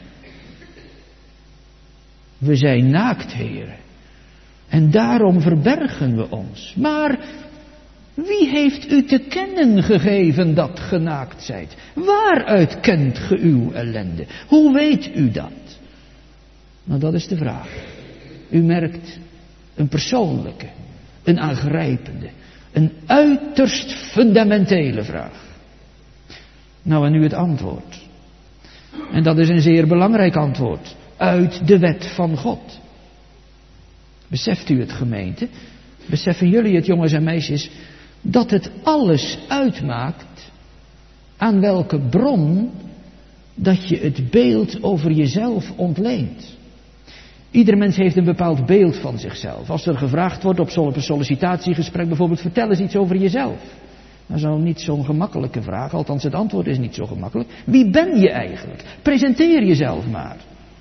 We zijn naakt, Heere, en daarom verbergen we ons. Maar wie heeft u te kennen gegeven dat ge naakt zijt? Waaruit kent ge uw ellende? Hoe weet u dat? Nou, dat is de vraag. U merkt een persoonlijke, een aangrijpende, een uiterst fundamentele vraag. Nou, en nu het antwoord. En dat is een zeer belangrijk antwoord. Uit de wet van God. Beseft u het, gemeente? Beseffen jullie het, jongens en meisjes, dat het alles uitmaakt aan welke bron dat je het beeld over jezelf ontleent. Ieder mens heeft een bepaald beeld van zichzelf. Als er gevraagd wordt op zo'n sollicitatiegesprek bijvoorbeeld, vertel eens iets over jezelf. Dat is nou niet zo'n gemakkelijke vraag, althans het antwoord is niet zo gemakkelijk. Wie ben je eigenlijk? Presenteer jezelf maar.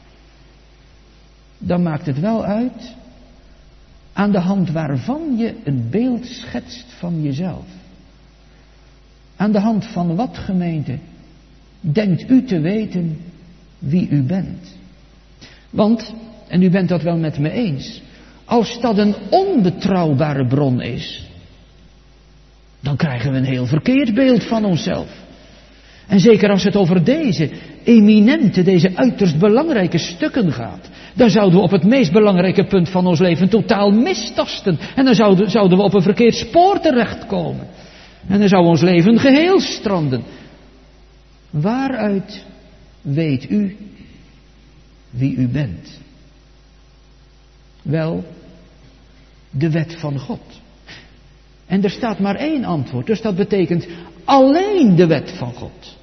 Dan maakt het wel uit aan de hand waarvan je een beeld schetst van jezelf. Aan de hand van wat, gemeente, denkt u te weten wie u bent? Want, en u bent dat wel met me eens, als dat een onbetrouwbare bron is, dan krijgen we een heel verkeerd beeld van onszelf. En zeker als het over deze eminente, deze uiterst belangrijke stukken gaat, dan zouden we op het meest belangrijke punt van ons leven totaal mistasten. En dan zouden, zouden we op een verkeerd spoor terechtkomen. En dan zou ons leven geheel stranden. Waaruit weet u wie u bent? Wel, de wet van God. En er staat maar één antwoord, dus dat betekent alleen de wet van God.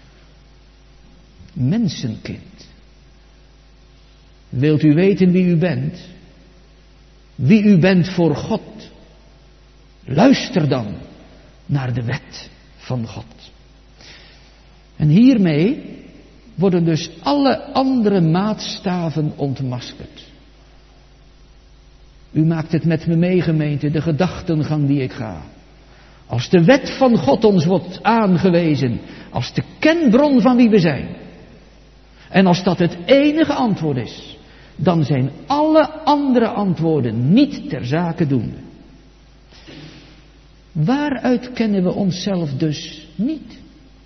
Mensenkind, wilt u weten wie u bent? Wie u bent voor God? Luister dan naar de wet van God. En hiermee worden dus alle andere maatstaven ontmaskerd. U maakt het met me mee, gemeente, de gedachtengang die ik ga. Als de wet van God ons wordt aangewezen als de kenbron van wie we zijn, en als dat het enige antwoord is, dan zijn alle andere antwoorden niet ter zake doende. Waaruit kennen we onszelf dus niet?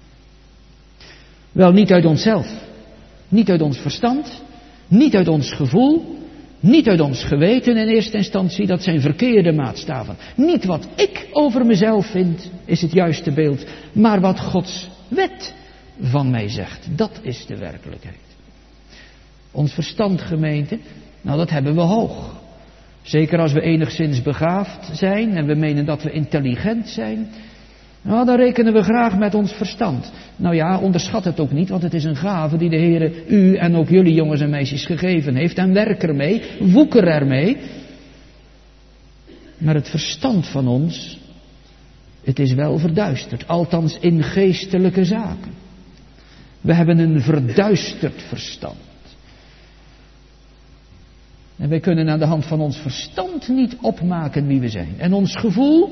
Wel, niet uit onszelf, niet uit ons verstand, niet uit ons gevoel, niet uit ons geweten in eerste instantie, dat zijn verkeerde maatstaven. Niet wat ik over mezelf vind, is het juiste beeld, maar wat Gods wet van mij zegt. Dat is de werkelijkheid. Ons verstand, gemeente, nou dat hebben we hoog. Zeker als we enigszins begaafd zijn en we menen dat we intelligent zijn. Nou, dan rekenen we graag met ons verstand. Nou ja, onderschat het ook niet, want het is een gave die de Heere u en ook jullie jongens en meisjes gegeven heeft. En werk ermee, woeker ermee. Maar het verstand van ons, het is wel verduisterd, althans in geestelijke zaken. We hebben een verduisterd verstand. En wij kunnen aan de hand van ons verstand niet opmaken wie we zijn. En ons gevoel,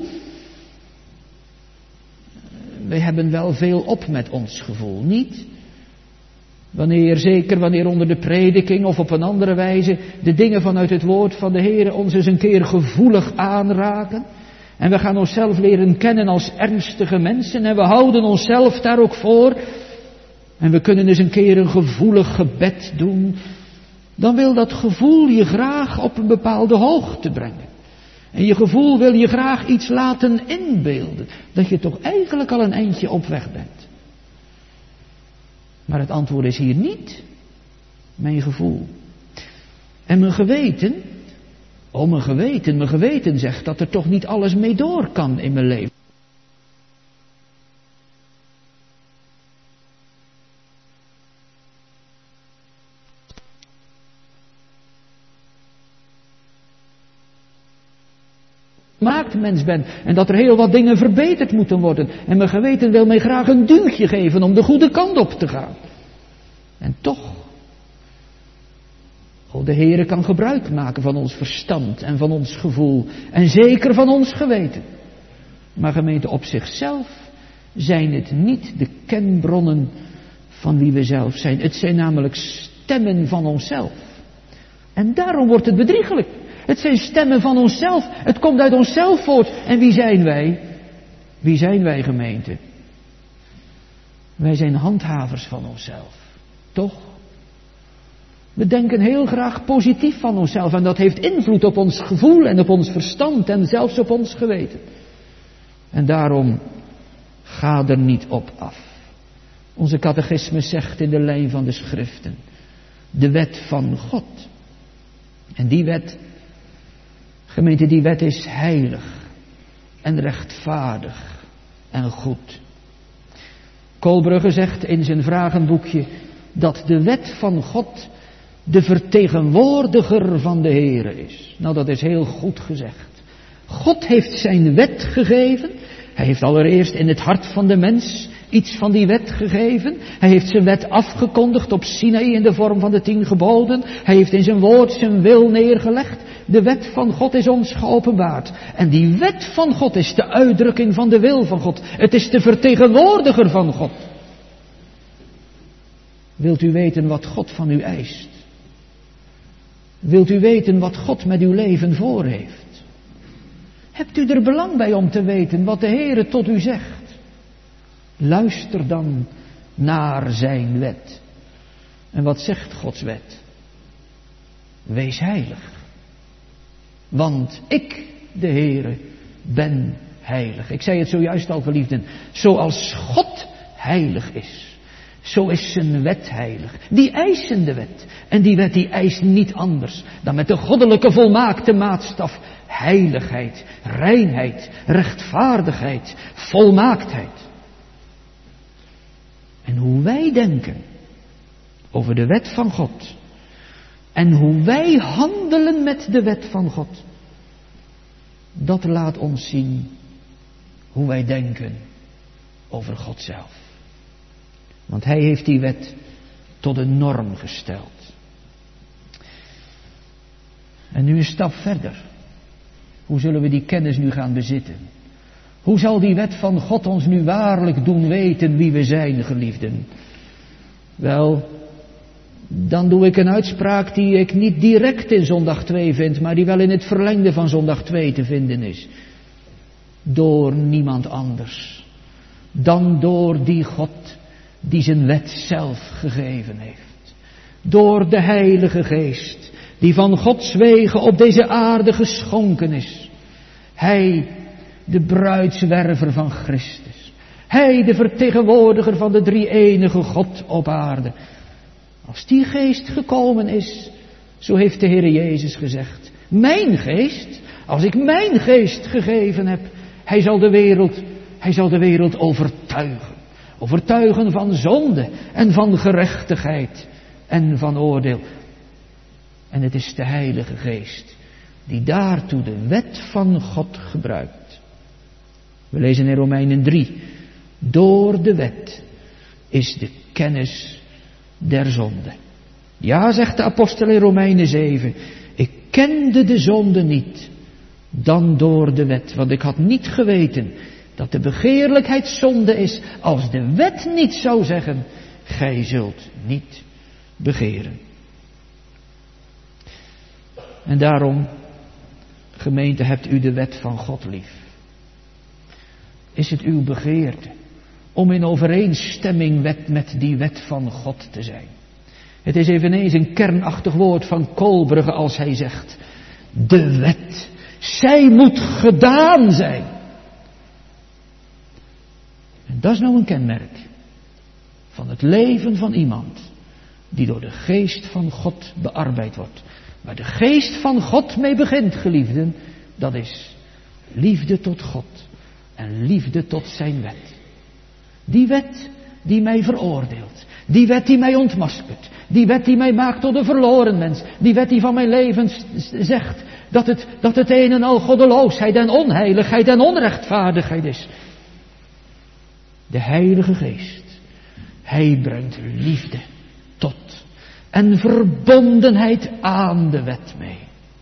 wij hebben wel veel op met ons gevoel, niet? Wanneer, zeker wanneer onder de prediking of op een andere wijze de dingen vanuit het woord van de Heer ons eens een keer gevoelig aanraken. En we gaan onszelf leren kennen als ernstige mensen en we houden onszelf daar ook voor. En we kunnen eens een keer een gevoelig gebed doen. Dan wil dat gevoel je graag op een bepaalde hoogte brengen. En je gevoel wil je graag iets laten inbeelden. Dat je toch eigenlijk al een eindje op weg bent. Maar het antwoord is hier niet mijn gevoel. En mijn geweten, oh mijn geweten, mijn geweten zegt dat er toch niet alles mee door kan in mijn leven. Maakt mens ben en dat er heel wat dingen verbeterd moeten worden. En mijn geweten wil mij graag een duwtje geven om de goede kant op te gaan. En toch, oh, de Heere kan gebruik maken van ons verstand en van ons gevoel en zeker van ons geweten. Maar gemeente, op zichzelf zijn het niet de kenbronnen van wie we zelf zijn. Het zijn namelijk stemmen van onszelf. En daarom wordt het bedriegelijk. Het zijn stemmen van onszelf. Het komt uit onszelf voort. En wie zijn wij? Wie zijn wij, gemeente? Wij zijn handhavers van onszelf. Toch? We denken heel graag positief van onszelf. En dat heeft invloed op ons gevoel en op ons verstand en zelfs op ons geweten. En daarom ga er niet op af. Onze catechismus zegt in de lijn van de schriften. De wet van God. En die wet, gemeente, die wet is heilig en rechtvaardig en goed. Koolbrugge zegt in zijn vragenboekje dat de wet van God de vertegenwoordiger van de Heere is. Nou, dat is heel goed gezegd. God heeft zijn wet gegeven. Hij heeft allereerst in het hart van de mens iets van die wet gegeven. Hij heeft zijn wet afgekondigd op Sinaï in de vorm van de tien geboden. Hij heeft in zijn woord zijn wil neergelegd. De wet van God is ons geopenbaard. En die wet van God is de uitdrukking van de wil van God. Het is de vertegenwoordiger van God. Wilt u weten wat God van u eist? Wilt u weten wat God met uw leven voor heeft? Hebt u er belang bij om te weten wat de Heere tot u zegt? Luister dan naar zijn wet. En wat zegt Gods wet? Wees heilig. Want ik, de Heere, ben heilig. Ik zei het zojuist al, geliefden. Zoals God heilig is, zo is zijn wet heilig. Die eisen de wet. En die wet die eist niet anders dan met de goddelijke volmaakte maatstaf heiligheid, reinheid, rechtvaardigheid, volmaaktheid. En hoe wij denken over de wet van God en hoe wij handelen met de wet van God, dat laat ons zien hoe wij denken over God zelf. Want Hij heeft die wet tot een norm gesteld. En nu een stap verder. Hoe zullen we die kennis nu gaan bezitten? Hoe zal die wet van God ons nu waarlijk doen weten wie we zijn, geliefden? Wel, dan doe ik een uitspraak die ik niet direct in zondag twee vind, maar die wel in het verlengde van zondag twee te vinden is. Door niemand anders dan door die God die zijn wet zelf gegeven heeft. Door de Heilige Geest die van Gods wegen op deze aarde geschonken is. Hij, de bruidswerver van Christus. Hij, de vertegenwoordiger van de drie-enige God op aarde. Als die geest gekomen is, zo heeft de Heer Jezus gezegd, mijn geest, als ik mijn geest gegeven heb, hij zal de wereld, hij zal de wereld overtuigen. Overtuigen van zonde en van gerechtigheid en van oordeel. En het is de Heilige Geest die daartoe de wet van God gebruikt. We lezen in Romeinen drie. Door de wet is de kennis der zonde. Ja, zegt de apostel in Romeinen zeven. Ik kende de zonde niet dan door de wet. Want ik had niet geweten dat de begeerlijkheid zonde is als de wet niet zou zeggen, gij zult niet begeren. En daarom, gemeente, hebt u de wet van God lief. Is het uw begeerte om in overeenstemming met, met die wet van God te zijn? Het is eveneens een kernachtig woord van Koolbrugge als hij zegt, de wet, zij moet gedaan zijn. En dat is nou een kenmerk van het leven van iemand die door de geest van God bearbeid wordt. Waar de geest van God mee begint, geliefden, dat is liefde tot God en liefde tot zijn wet. Die wet die mij veroordeelt, die wet die mij ontmaskert, die wet die mij maakt tot een verloren mens, die wet die van mijn leven zegt dat het, dat het een en al goddeloosheid en onheiligheid en onrechtvaardigheid is. De Heilige Geest, hij brengt liefde tot en verbondenheid aan de wet mee.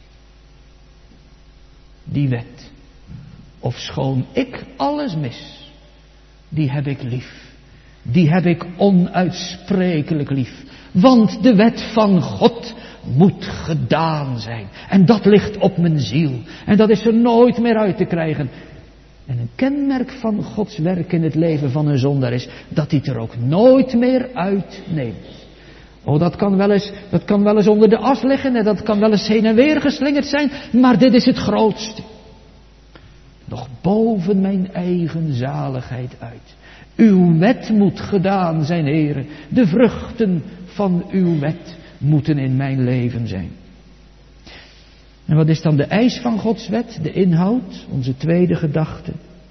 Die wet, ofschoon ik alles mis, die heb ik lief. Die heb ik onuitsprekelijk lief. Want de wet van God moet gedaan zijn. En dat ligt op mijn ziel. En dat is er nooit meer uit te krijgen. En een kenmerk van Gods werk in het leven van een zondaar is dat hij het er ook nooit meer uitneemt. Oh, dat kan wel eens, dat kan wel eens onder de as liggen en dat kan wel eens heen en weer geslingerd zijn, maar dit is het grootste. Nog boven mijn eigen zaligheid uit. Uw wet moet gedaan zijn, Heere. De vruchten van uw wet moeten in mijn leven zijn. En wat is dan de eis van Gods wet? De inhoud, onze tweede gedachte.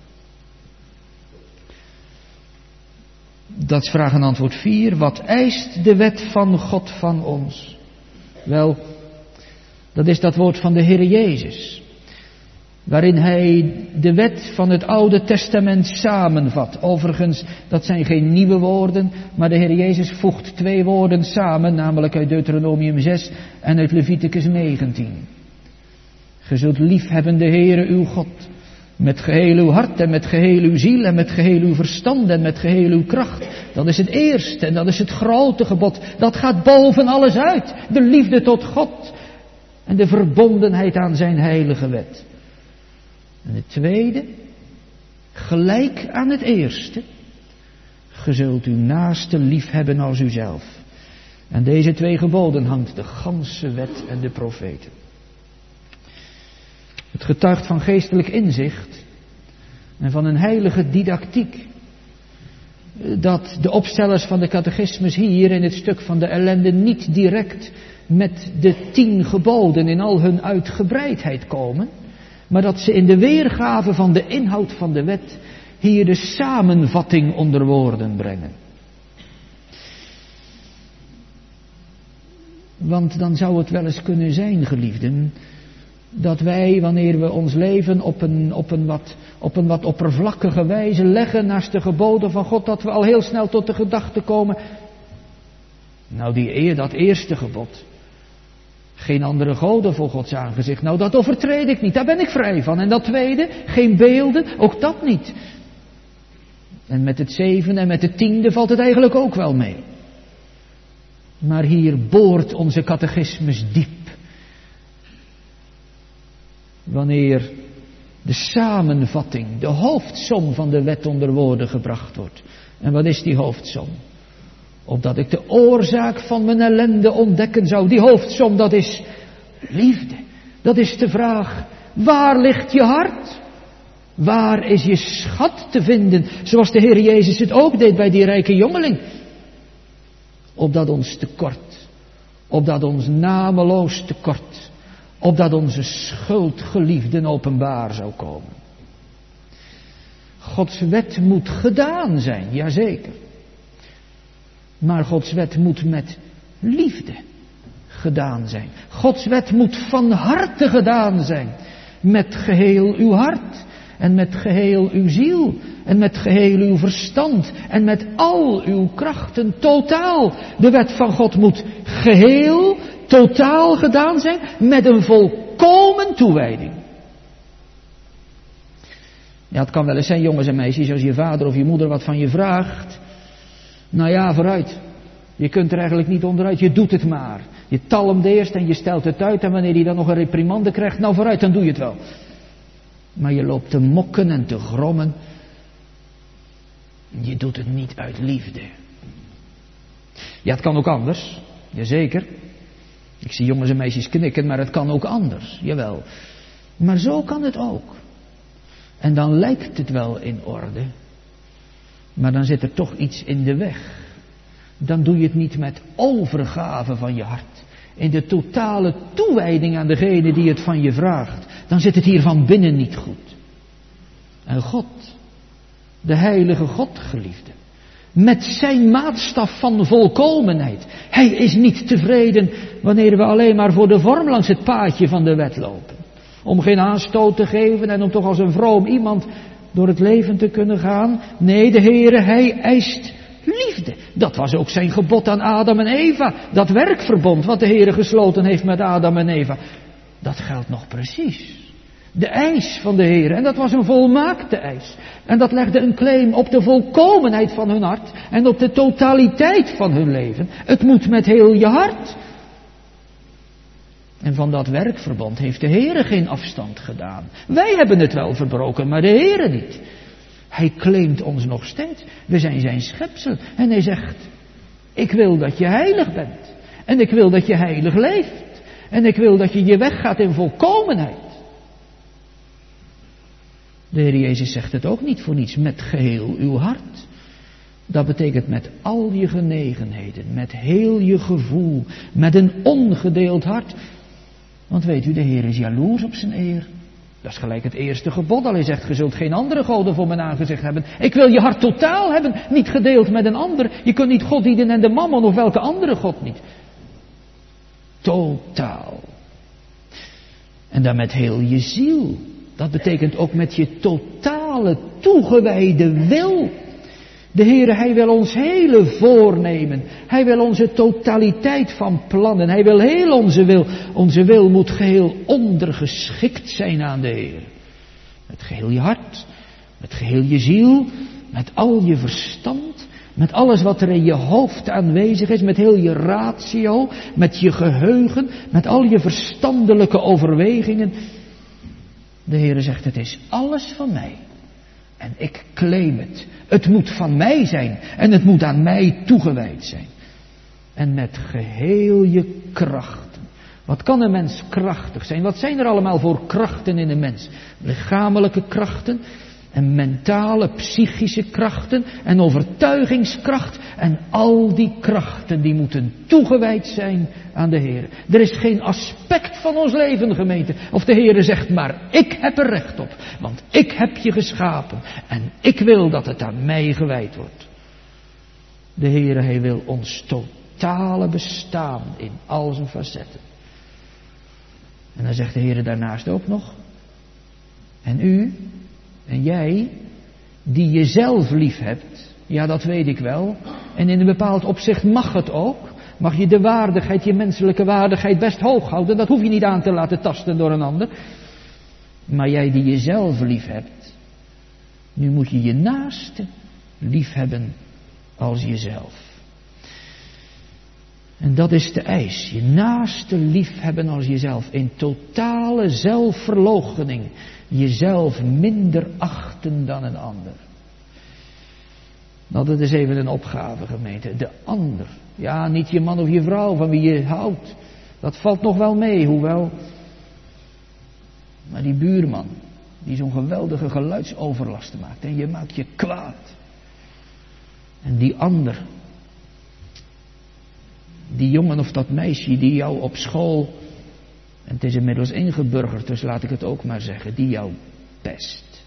Dat is vraag en antwoord vier. Wat eist de wet van God van ons? Wel, dat is dat woord van de Heer Jezus. Waarin hij de wet van het Oude Testament samenvat. Overigens, dat zijn geen nieuwe woorden, maar de Heer Jezus voegt twee woorden samen, namelijk uit Deuteronomium zes en uit Leviticus negentien. Ge zult liefhebben de Heere uw God, met geheel uw hart en met geheel uw ziel en met geheel uw verstand en met geheel uw kracht. Dat is het eerste en dat is het grote gebod. Dat gaat boven alles uit. De liefde tot God en de verbondenheid aan zijn heilige wet. En het tweede, gelijk aan het eerste, ge zult uw naaste liefhebben als uzelf. En deze twee geboden hangt de ganse wet en de profeten. Het getuigt van geestelijk inzicht en van een heilige didactiek. Dat de opstellers van de catechismus hier in het stuk van de ellende niet direct met de tien geboden in al hun uitgebreidheid komen. maar dat ze in de weergave van de inhoud van de wet hier de samenvatting onder woorden brengen. Want dan zou het wel eens kunnen zijn, geliefden, dat wij, wanneer we ons leven op een, op een, wat, op een wat oppervlakkige wijze leggen naast de geboden van God, dat we al heel snel tot de gedachte komen, nou die eer, dat eerste gebod, geen andere goden voor Gods aangezicht, nou dat overtreed ik niet, daar ben ik vrij van. En dat tweede, geen beelden, ook dat niet. En met het zevende en met het tiende valt het eigenlijk ook wel mee. Maar hier boort onze catechismus diep. Wanneer de samenvatting, de hoofdsom van de wet onder woorden gebracht wordt. En wat is die hoofdsom? Opdat ik de oorzaak van mijn ellende ontdekken zou. Die hoofdsom, dat is liefde. Dat is de vraag, waar ligt je hart? Waar is je schat te vinden? Zoals de Heer Jezus het ook deed bij die rijke jongeling. Opdat ons tekort, opdat ons nameloos tekort, opdat onze schuldgeliefden openbaar zou komen. Gods wet moet gedaan zijn, jazeker. Maar Gods wet moet met liefde gedaan zijn. Gods wet moet van harte gedaan zijn. Met geheel uw hart. En met geheel uw ziel. En met geheel uw verstand. En met al uw krachten. Totaal. De wet van God moet geheel, totaal gedaan zijn. Met een volkomen toewijding. Ja, het kan wel eens zijn, jongens en meisjes, als je vader of je moeder wat van je vraagt. Nou ja, vooruit. Je kunt er eigenlijk niet onderuit, je doet het maar. Je talmt eerst en je stelt het uit en wanneer je dan nog een reprimande krijgt, nou vooruit, dan doe je het wel. Maar je loopt te mokken en te grommen. Je doet het niet uit liefde. Ja, het kan ook anders. Jazeker. Ik zie jongens en meisjes knikken, maar het kan ook anders. Jawel. Maar zo kan het ook. En dan lijkt het wel in orde. Maar dan zit er toch iets in de weg. Dan doe je het niet met overgave van je hart. In de totale toewijding aan degene die het van je vraagt. Dan zit het hier van binnen niet goed. En God, de heilige God, geliefde, met zijn maatstaf van volkomenheid. Hij is niet tevreden wanneer we alleen maar voor de vorm langs het paadje van de wet lopen. Om geen aanstoot te geven en om toch als een vroom iemand door het leven te kunnen gaan. Nee, de Heere, hij eist liefde. Dat was ook zijn gebod aan Adam en Eva. Dat werkverbond wat de Heere gesloten heeft met Adam en Eva. Dat geldt nog precies. De eis van de Heere. En dat was een volmaakte eis. En dat legde een claim op de volkomenheid van hun hart. En op de totaliteit van hun leven. Het moet met heel je hart. En van dat werkverbond heeft de Heere geen afstand gedaan. Wij hebben het wel verbroken, maar de Heere niet. Hij claimt ons nog steeds. We zijn zijn schepsel. En hij zegt, ik wil dat je heilig bent. En ik wil dat je heilig leeft. En ik wil dat je je weg gaat in volkomenheid. De Heer Jezus zegt het ook niet voor niets, met geheel uw hart. Dat betekent met al je genegenheden, met heel je gevoel, met een ongedeeld hart. Want weet u, de Heer is jaloers op zijn eer. Dat is gelijk het eerste gebod, al hij zegt, ge zult geen andere goden voor mijn aangezicht hebben. Ik wil je hart totaal hebben, niet gedeeld met een ander. Je kunt niet God dienen en de mammon of welke andere God niet. Totaal. En dan met heel je ziel. Dat betekent ook met je totale toegewijde wil. De Heere, Hij wil ons hele voornemen. Hij wil onze totaliteit van plannen. Hij wil heel onze wil. Onze wil moet geheel ondergeschikt zijn aan de Heer. Met geheel je hart. Met geheel je ziel. Met al je verstand. Met alles wat er in je hoofd aanwezig is. Met heel je ratio. Met je geheugen. Met al je verstandelijke overwegingen. De Heere zegt, het is alles van mij. En ik claim het. Het moet van mij zijn. En het moet aan mij toegewijd zijn. En met geheel je krachten. Wat kan een mens krachtig zijn? Wat zijn er allemaal voor krachten in een mens? Lichamelijke krachten. En mentale, psychische krachten en overtuigingskracht. En al die krachten die moeten toegewijd zijn aan de Heer. Er is geen aspect van ons leven, gemeente. Of de Heer zegt maar, ik heb er recht op. Want ik heb je geschapen. En ik wil dat het aan mij gewijd wordt. De Heer, Hij wil ons totale bestaan in al zijn facetten. En dan zegt de Heer daarnaast ook nog. En u... En jij, die jezelf lief hebt, ja dat weet ik wel. En in een bepaald opzicht mag het ook. Mag je de waardigheid, je menselijke waardigheid best hoog houden. Dat hoef je niet aan te laten tasten door een ander. Maar jij die jezelf lief hebt, nu moet je je naaste lief hebben als jezelf. En dat is de eis. Je naaste lief hebben als jezelf. In totale zelfverloochening. Jezelf minder achten dan een ander. Nou, dat is even een opgave, gemeente. De ander. Ja, niet je man of je vrouw van wie je houdt. Dat valt nog wel mee, hoewel. Maar die buurman, die zo'n geweldige geluidsoverlast maakt. En je maakt je kwaad. En die ander. Die jongen of dat meisje die jou op school... En het is inmiddels ingeburgerd, dus laat ik het ook maar zeggen. Die jou pest.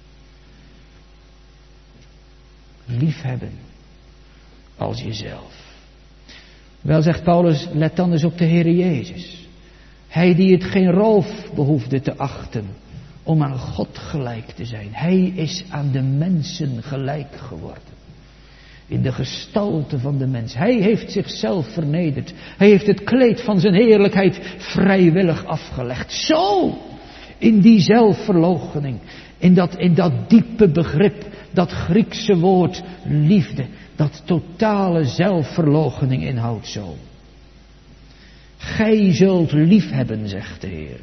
Liefhebben. Als jezelf. Wel zegt Paulus, let dan eens op de Heere Jezus. Hij die het geen roof behoefde te achten. Om aan God gelijk te zijn. Hij is aan de mensen gelijk geworden. In de gestalte van de mens. Hij heeft zichzelf vernederd. Hij heeft het kleed van zijn heerlijkheid vrijwillig afgelegd. Zo, in die zelfverloochening. In dat, in dat diepe begrip. Dat Griekse woord liefde. Dat totale zelfverloochening inhoudt zo. Gij zult liefhebben, zegt de Heer.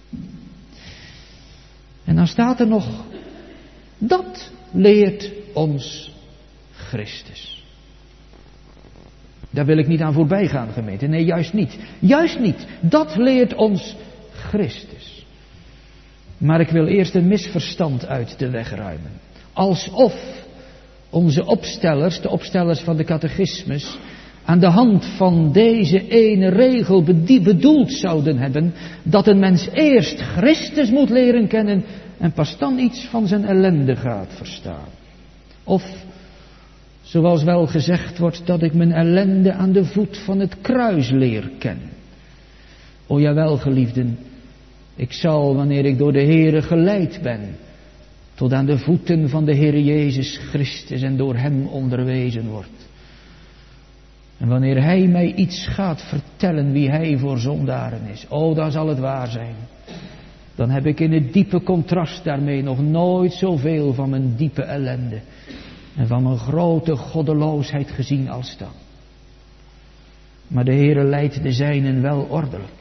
En dan staat er nog. Dat leert ons Christus. Daar wil ik niet aan voorbij gaan, gemeente. Nee, juist niet. Juist niet. Dat leert ons Christus. Maar ik wil eerst een misverstand uit de weg ruimen. Alsof onze opstellers, de opstellers van de catechismus, aan de hand van deze ene regel bedoeld zouden hebben dat een mens eerst Christus moet leren kennen en pas dan iets van zijn ellende gaat verstaan. Of zoals wel gezegd wordt, dat ik mijn ellende aan de voet van het kruis leer kennen. O jawel, geliefden, ik zal, wanneer ik door de Heere geleid ben, tot aan de voeten van de Heere Jezus Christus en door Hem onderwezen wordt. En wanneer Hij mij iets gaat vertellen wie Hij voor zondaren is, o dan zal het waar zijn. Dan heb ik in het diepe contrast daarmee nog nooit zoveel van mijn diepe ellende en van mijn grote goddeloosheid gezien als dan. Maar de Heere leidt de zijnen wel ordelijk.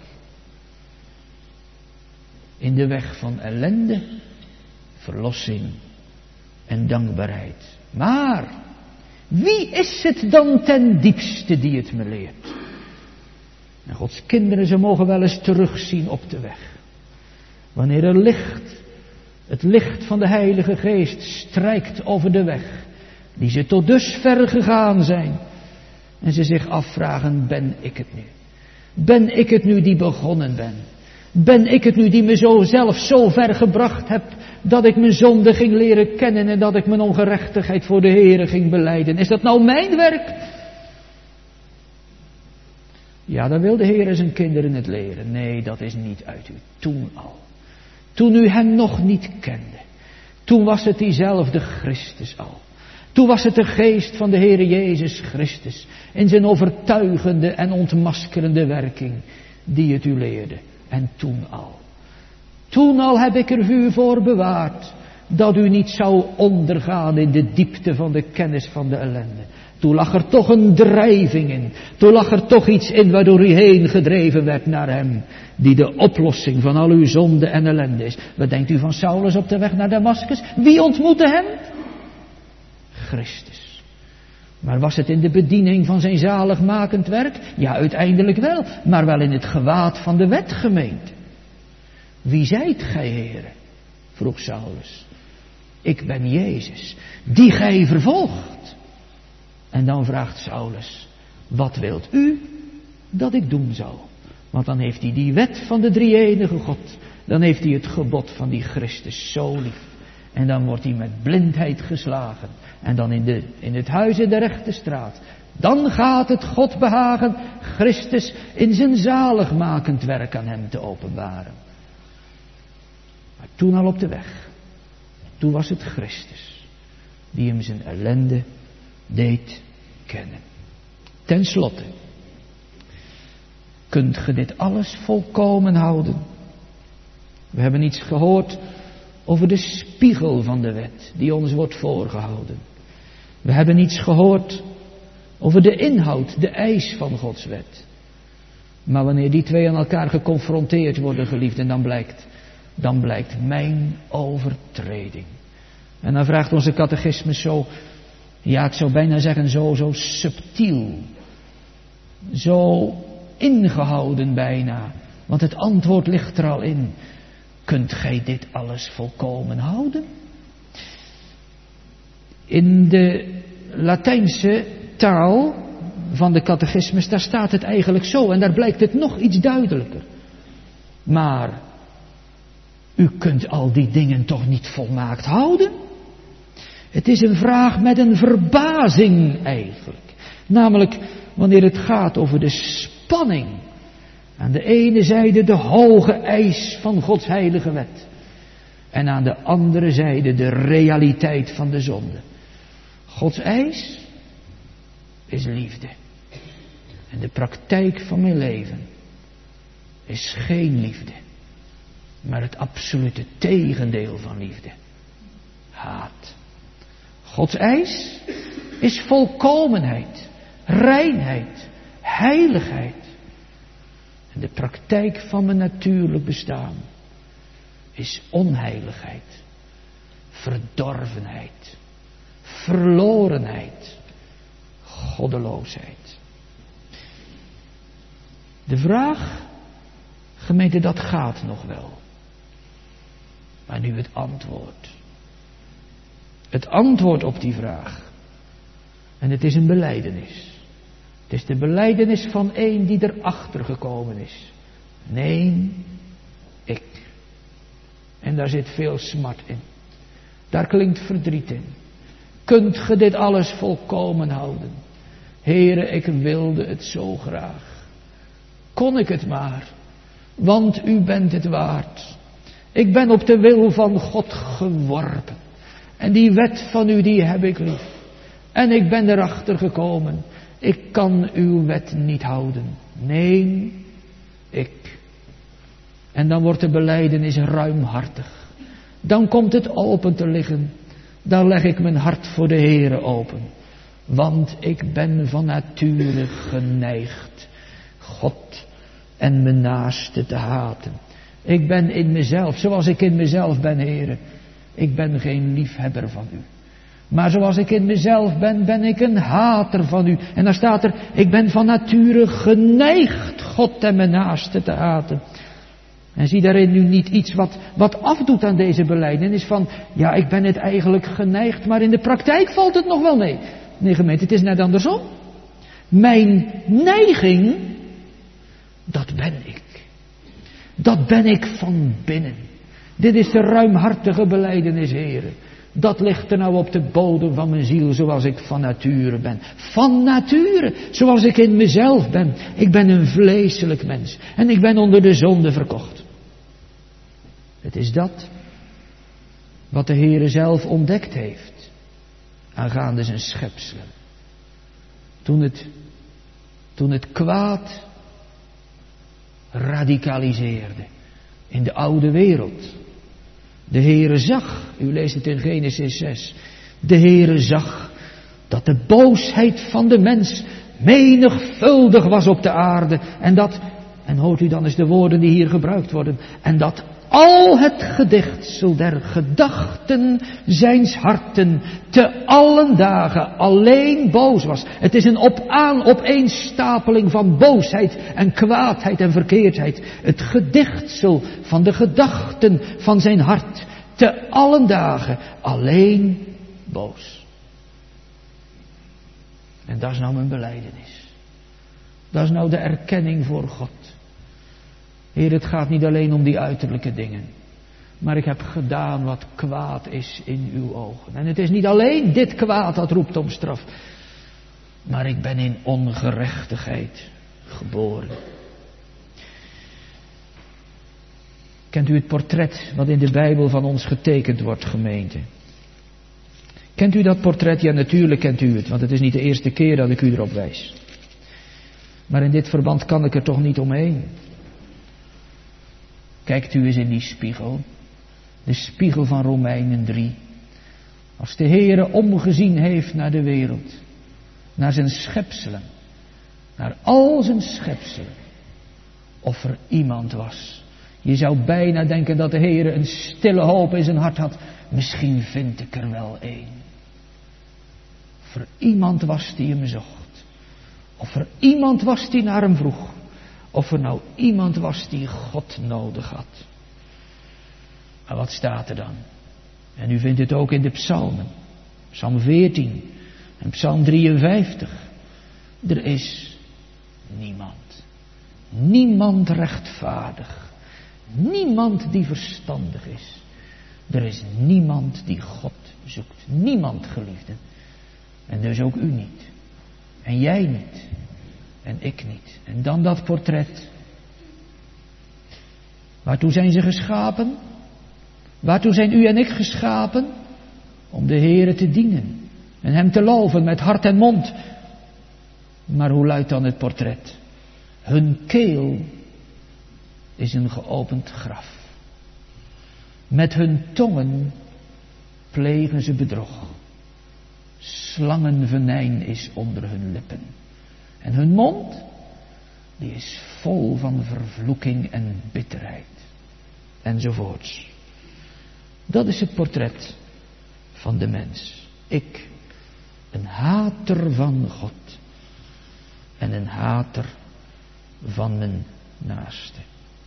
In de weg van ellende, verlossing en dankbaarheid. Maar, wie is het dan ten diepste die het me leert? En Gods kinderen, ze mogen wel eens terugzien op de weg. Wanneer er licht, het licht van de Heilige Geest strijkt over de weg, die ze tot dusver gegaan zijn. En ze zich afvragen, ben ik het nu? Ben ik het nu die begonnen ben? Ben ik het nu die me zo zelf zo ver gebracht heb, dat ik mijn zonde ging leren kennen en dat ik mijn ongerechtigheid voor de Heere ging belijden? Is dat nou mijn werk? Ja, dan wil de Heere zijn kinderen het leren. Nee, dat is niet uit u. Toen al. Toen u hem nog niet kende. Toen was het diezelfde Christus al. Toen was het de geest van de Heere Jezus Christus in zijn overtuigende en ontmaskerende werking die het u leerde. En toen al. Toen al heb ik er u voor bewaard dat u niet zou ondergaan in de diepte van de kennis van de ellende. Toen lag er toch een drijving in. Toen lag er toch iets in waardoor u heen gedreven werd naar hem. Die de oplossing van al uw zonde en ellende is. Wat denkt u van Saulus op de weg naar Damaskus? Wie ontmoette hem? Christus. Maar was het in de bediening van zijn zaligmakend werk? Ja, uiteindelijk wel. Maar wel in het gewaad van de wetgemeente. Wie zijt gij, Heere? Vroeg Saulus. Ik ben Jezus, die gij vervolgt. En dan vraagt Saulus, wat wilt u dat ik doen zal? Want dan heeft hij die wet van de drie-enige God. Dan heeft hij het gebod van die Christus zo lief. En dan wordt hij met blindheid geslagen. En dan in, de, in het huis in de rechte straat. Dan gaat het God behagen Christus in zijn zaligmakend werk aan hem te openbaren. Maar toen al op de weg. Toen was het Christus die hem zijn ellende deed kennen. Ten slotte. Kunt ge dit alles volkomen houden? We hebben iets gehoord over de spiegel van de wet die ons wordt voorgehouden. We hebben iets gehoord over de inhoud, de eis van Gods wet. Maar wanneer die twee aan elkaar geconfronteerd worden, geliefd, en dan blijkt, dan blijkt mijn overtreding. En dan vraagt onze catechismus zo, ja, ik zou bijna zeggen zo, zo subtiel, zo ingehouden bijna, want het antwoord ligt er al in. Kunt gij dit alles volkomen houden? In de Latijnse taal van de catechismus, daar staat het eigenlijk zo en daar blijkt het nog iets duidelijker. Maar u kunt al die dingen toch niet volmaakt houden? Het is een vraag met een verbazing eigenlijk. Namelijk wanneer het gaat over de spanning. Aan de ene zijde de hoge eis van Gods heilige wet. En aan de andere zijde de realiteit van de zonde. Gods eis is liefde. En de praktijk van mijn leven is geen liefde. Maar het absolute tegendeel van liefde. Haat. Gods eis is volkomenheid, reinheid, heiligheid. En de praktijk van mijn natuurlijk bestaan is onheiligheid, verdorvenheid, verlorenheid, goddeloosheid. De vraag, gemeente, dat gaat nog wel. Maar nu het antwoord. Het antwoord op die vraag. En het is een belijdenis. Het is de belijdenis van een die erachter gekomen is. Nee, ik. En daar zit veel smart in. Daar klinkt verdriet in. Kunt ge dit alles volkomen houden? Heere, ik wilde het zo graag. Kon ik het maar. Want u bent het waard. Ik ben op de wil van God geworpen. En die wet van u, die heb ik lief. En ik ben erachter gekomen. Ik kan uw wet niet houden. Nee, ik. En dan wordt de belijdenis ruimhartig. Dan komt het open te liggen. Dan leg ik mijn hart voor de Heere open. Want ik ben van nature geneigd God en mijn naaste te haten. Ik ben in mezelf, zoals ik in mezelf ben, Heere. Ik ben geen liefhebber van u. Maar zoals ik in mezelf ben, ben ik een hater van u. En dan staat er, ik ben van nature geneigd God en mijn naaste te haten. En zie daarin nu niet iets wat, wat afdoet aan deze belijdenis van, ja, ik ben het eigenlijk geneigd, maar in de praktijk valt het nog wel mee. Nee, gemeente, het is net andersom. Mijn neiging, dat ben ik. Dat ben ik van binnen. Dit is de ruimhartige belijdenis, Heere. Dat ligt er nou op de bodem van mijn ziel, zoals ik van nature ben. Van nature, zoals ik in mezelf ben. Ik ben een vleeselijk mens. En ik ben onder de zonde verkocht. Het is dat wat de Heere zelf ontdekt heeft. Aangaande zijn schepselen. Toen het, toen het kwaad radicaliseerde. In de oude wereld. De Heere zag, u leest het in Genesis zes. De Heere zag dat de boosheid van de mens menigvuldig was op de aarde. En dat, en hoort u dan eens de woorden die hier gebruikt worden. En dat al het gedichtsel der gedachten zijns harten te allen dagen alleen boos was. Het is een op-aan opeenstapeling van boosheid en kwaadheid en verkeerdheid. Het gedichtsel van de gedachten van zijn hart te allen dagen alleen boos. En dat is nou mijn belijdenis. Dat is nou de erkenning voor God. Heer, het gaat niet alleen om die uiterlijke dingen. Maar ik heb gedaan wat kwaad is in uw ogen. En het is niet alleen dit kwaad dat roept om straf. Maar ik ben in ongerechtigheid geboren. Kent u het portret wat in de Bijbel van ons getekend wordt, gemeente? Kent u dat portret? Ja, natuurlijk kent u het, want het is niet de eerste keer dat ik u erop wijs. Maar in dit verband kan ik er toch niet omheen. Kijkt u eens in die spiegel. De spiegel van Romeinen drie. Als de Heere omgezien heeft naar de wereld. Naar zijn schepselen. Naar al zijn schepselen. Of er iemand was. Je zou bijna denken dat de Heere een stille hoop in zijn hart had. Misschien vind ik er wel één. Of er iemand was die hem zocht. Of er iemand was die naar hem vroeg. Of er nou iemand was die God nodig had. Maar wat staat er dan? En u vindt het ook in de psalmen. Psalm veertien en psalm drieënvijftig. Er is niemand. Niemand rechtvaardig. Niemand die verstandig is. Er is niemand die God zoekt. Niemand, geliefden. En dus ook u niet. En jij niet. En ik niet. En dan dat portret. Waartoe zijn ze geschapen? Waartoe zijn u en ik geschapen? Om de Heere te dienen. En hem te loven met hart en mond. Maar hoe luidt dan het portret? Hun keel is een geopend graf. Met hun tongen plegen ze bedrog. Slangenvenijn is onder hun lippen. En hun mond, die is vol van vervloeking en bitterheid. Enzovoorts. Dat is het portret van de mens. Ik, een hater van God. En een hater van mijn naaste.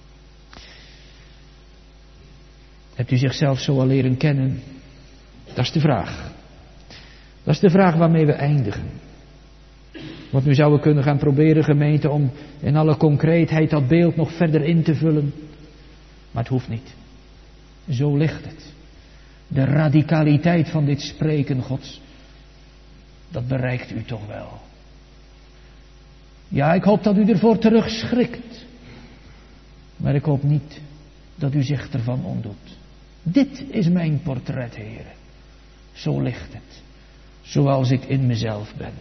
Hebt u zichzelf zo al leren kennen? Dat is de vraag. Dat is de vraag waarmee we eindigen. Want nu zouden we kunnen gaan proberen, gemeente, om in alle concreetheid dat beeld nog verder in te vullen. Maar het hoeft niet. Zo ligt het. De radicaliteit van dit spreken Gods, dat bereikt u toch wel. Ja, ik hoop dat u ervoor terugschrikt. Maar ik hoop niet dat u zich ervan ontdoet. Dit is mijn portret, heren. Zo ligt het. Zoals ik in mezelf ben.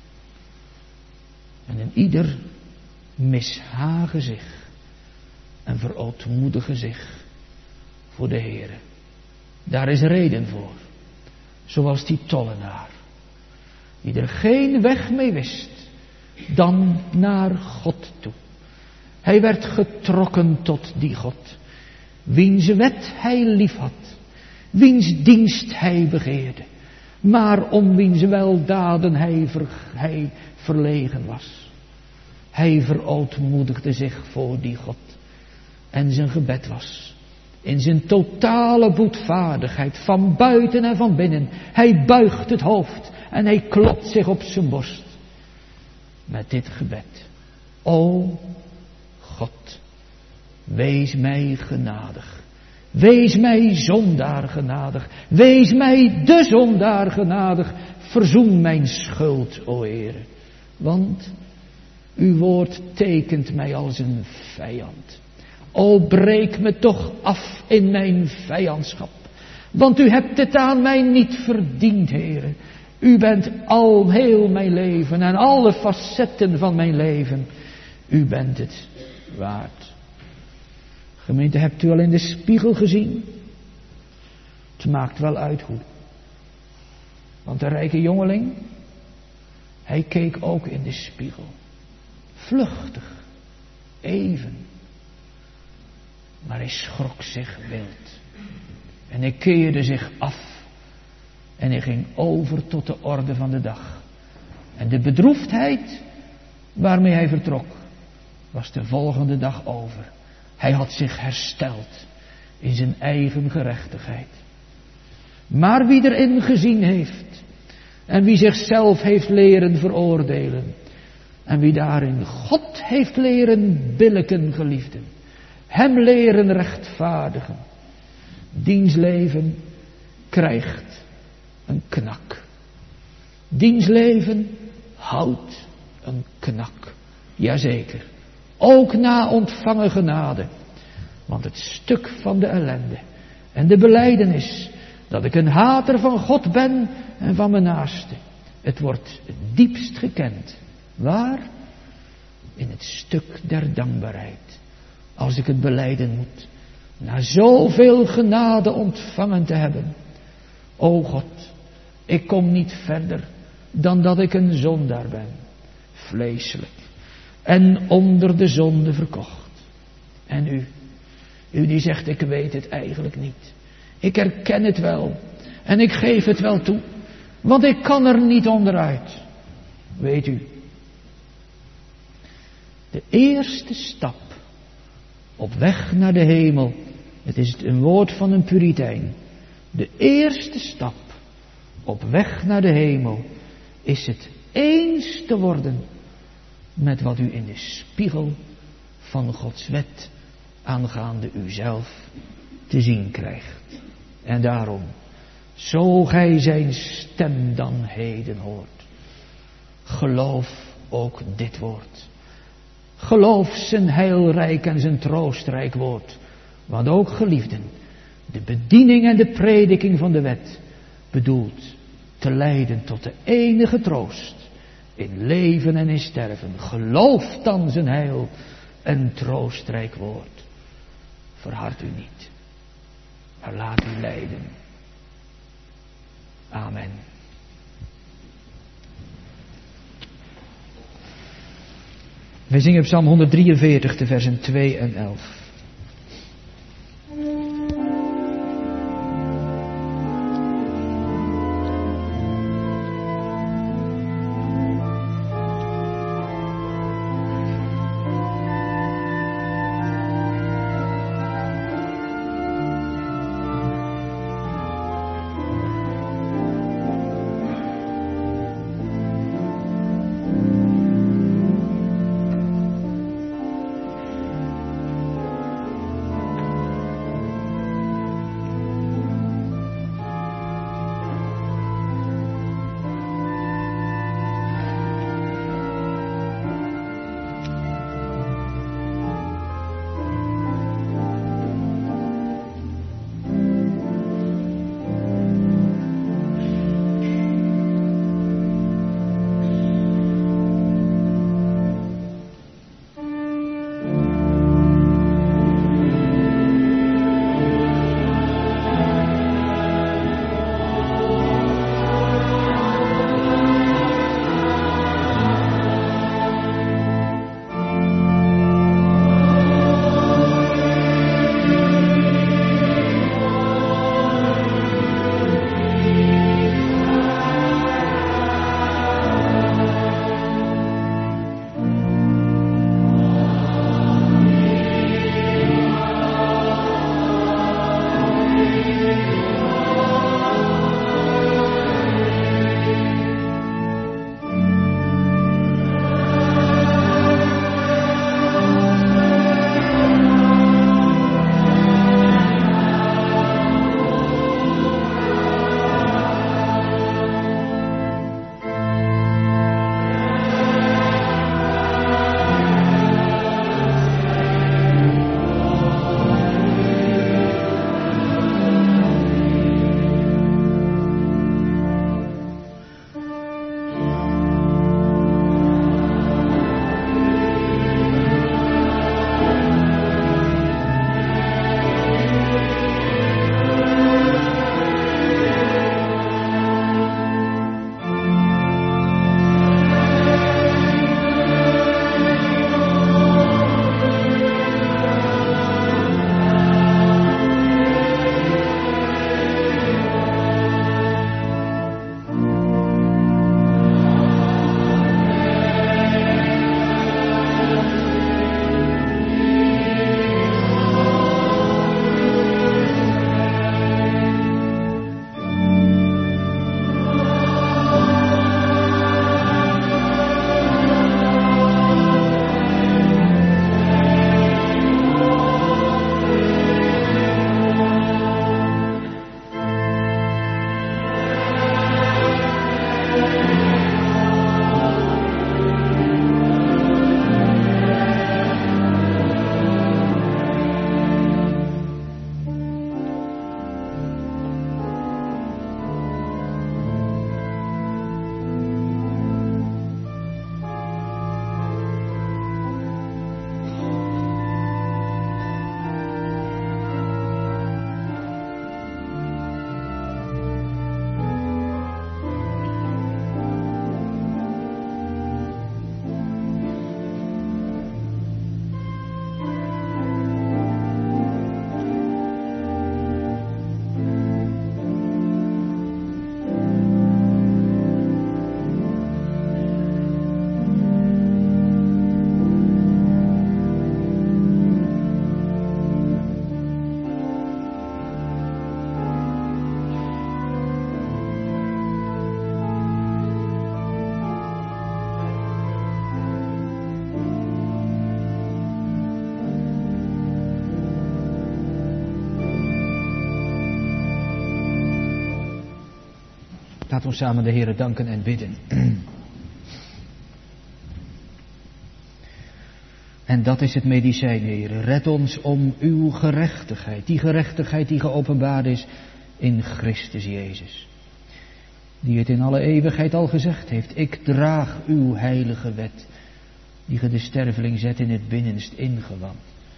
En in ieder mishagen zich en verootmoedigen zich voor de Heere. Daar is reden voor. Zoals die tollenaar. Die er geen weg mee wist dan naar God toe. Hij werd getrokken tot die God. Wiens wet hij lief had. Wiens dienst hij begeerde. Maar om wiens weldaden hij, ver, hij verlegen was. Hij verootmoedigde zich voor die God. En zijn gebed was in zijn totale boetvaardigheid, van buiten en van binnen. Hij buigt het hoofd en hij klopt zich op zijn borst. Met dit gebed. O God, wees mij genadig. Wees mij zondaar genadig. Wees mij de zondaar genadig. Verzoen mijn schuld, o Heere. Want uw woord tekent mij als een vijand. O, breek me toch af in mijn vijandschap. Want u hebt het aan mij niet verdiend, Heere. U bent al heel mijn leven en alle facetten van mijn leven. U bent het waard. Gemeente, hebt u al in de spiegel gezien? Het maakt wel uit hoe. Want de rijke jongeling, hij keek ook in de spiegel. Vluchtig, even. Maar hij schrok zich wild. En hij keerde zich af. En hij ging over tot de orde van de dag. En de bedroefdheid waarmee hij vertrok, was de volgende dag over. Hij had zich hersteld in zijn eigen gerechtigheid. Maar wie erin gezien heeft en wie zichzelf heeft leren veroordelen en wie daarin God heeft leren billijken, geliefden, hem leren rechtvaardigen, diens leven krijgt een knak. Diens leven houdt een knak. Jazeker. Ook na ontvangen genade. Want het stuk van de ellende en de belijdenis dat ik een hater van God ben en van mijn naaste, het wordt het diepst gekend. Waar? In het stuk der dankbaarheid. Als ik het belijden moet, na zoveel genade ontvangen te hebben. O God, ik kom niet verder dan dat ik een zondaar ben. Vleeselijk. En onder de zonde verkocht. En u, u die zegt, ik weet het eigenlijk niet. Ik herken het wel. En ik geef het wel toe. Want ik kan er niet onderuit. Weet u. De eerste stap op weg naar de hemel. Het is een woord van een Puritein. De eerste stap op weg naar de hemel is het eens te worden met wat u in de spiegel van Gods wet aangaande uzelf te zien krijgt. En daarom, zo gij zijn stem dan heden hoort, geloof ook dit woord. Geloof zijn heilrijk en zijn troostrijk woord. Want ook, geliefden, de bediening en de prediking van de wet bedoelt te leiden tot de enige troost in leven en in sterven. Geloof dan zijn heil en troostrijk woord. Verhard u niet, maar laat u leiden. Amen. We zingen Psalm honderddrieënveertig, de versen twee en elf. Laten we samen de Heere danken en bidden. En dat is het medicijn, Heere. Red ons om uw gerechtigheid. Die gerechtigheid die geopenbaard is in Christus Jezus. Die het in alle eeuwigheid al gezegd heeft. Ik draag uw heilige wet. Die ge de sterveling zet in het binnenst ingewand.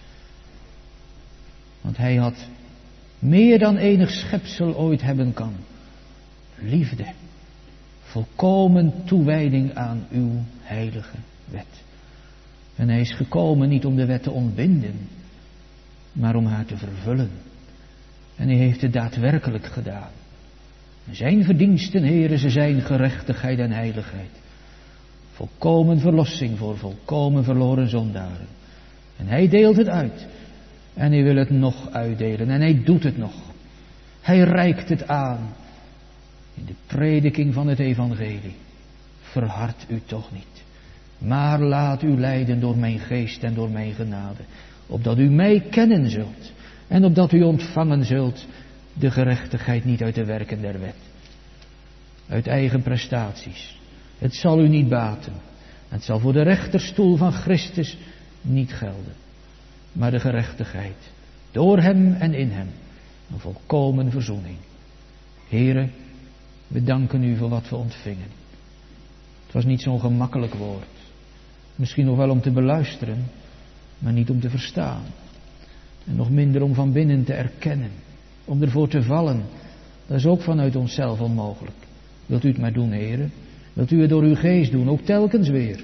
Want hij had meer dan enig schepsel ooit hebben kan. Liefde. Volkomen toewijding aan uw heilige wet. En hij is gekomen niet om de wet te ontbinden, maar om haar te vervullen. En hij heeft het daadwerkelijk gedaan. Zijn verdiensten, Heere, ze zijn gerechtigheid en heiligheid. Volkomen verlossing voor volkomen verloren zondaren. En hij deelt het uit. En hij wil het nog uitdelen. En hij doet het nog. Hij reikt het aan. In de prediking van het evangelie. Verhard u toch niet. Maar laat u leiden door mijn geest en door mijn genade. Opdat u mij kennen zult. En opdat u ontvangen zult de gerechtigheid niet uit de werken der wet. Uit eigen prestaties. Het zal u niet baten. Het zal voor de rechterstoel van Christus niet gelden. Maar de gerechtigheid. Door hem en in hem. Een volkomen verzoening. Heere, we danken u voor wat we ontvingen. Het was niet zo'n gemakkelijk woord. Misschien nog wel om te beluisteren, maar niet om te verstaan. En nog minder om van binnen te erkennen. Om ervoor te vallen. Dat is ook vanuit onszelf onmogelijk. Wilt u het maar doen, Heere? Wilt u het door uw geest doen, ook telkens weer?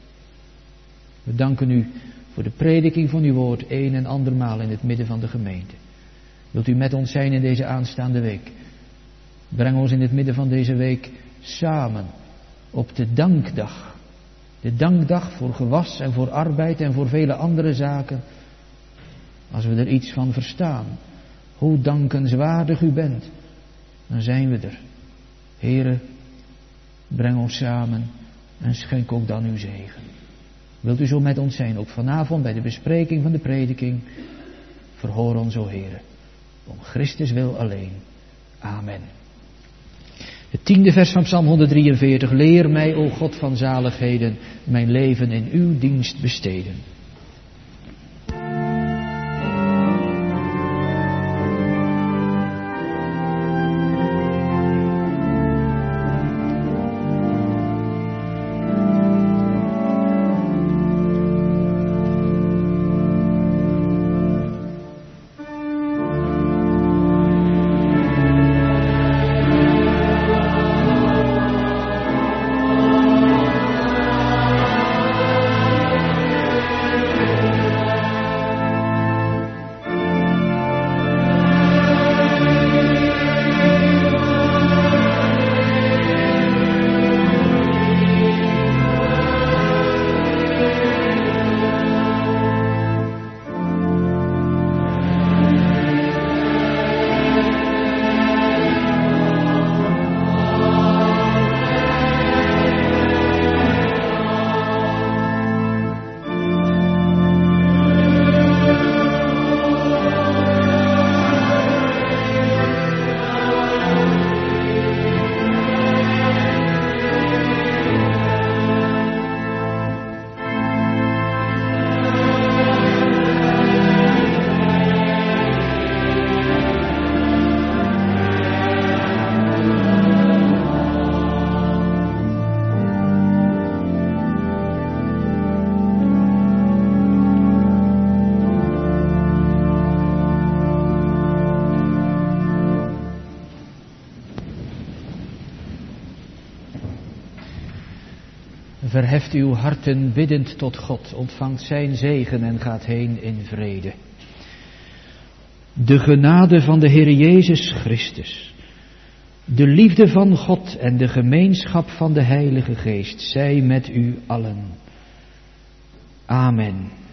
We danken u voor de prediking van uw woord een en andermaal in het midden van de gemeente. Wilt u met ons zijn in deze aanstaande week? Breng ons in het midden van deze week samen op de dankdag. De dankdag voor gewas en voor arbeid en voor vele andere zaken. Als we er iets van verstaan, hoe dankenswaardig u bent, dan zijn we er. Heere, breng ons samen en schenk ook dan uw zegen. Wilt u zo met ons zijn, ook vanavond bij de bespreking van de prediking? Verhoor ons, o Heere, om Christus wil alleen. Amen. Het tiende vers van Psalm honderddrieënveertig. Leer mij, o God van zaligheden, mijn leven in uw dienst besteden. Verheft uw harten biddend tot God, ontvangt zijn zegen en gaat heen in vrede. De genade van de Heer Jezus Christus, de liefde van God en de gemeenschap van de Heilige Geest zij met u allen. Amen.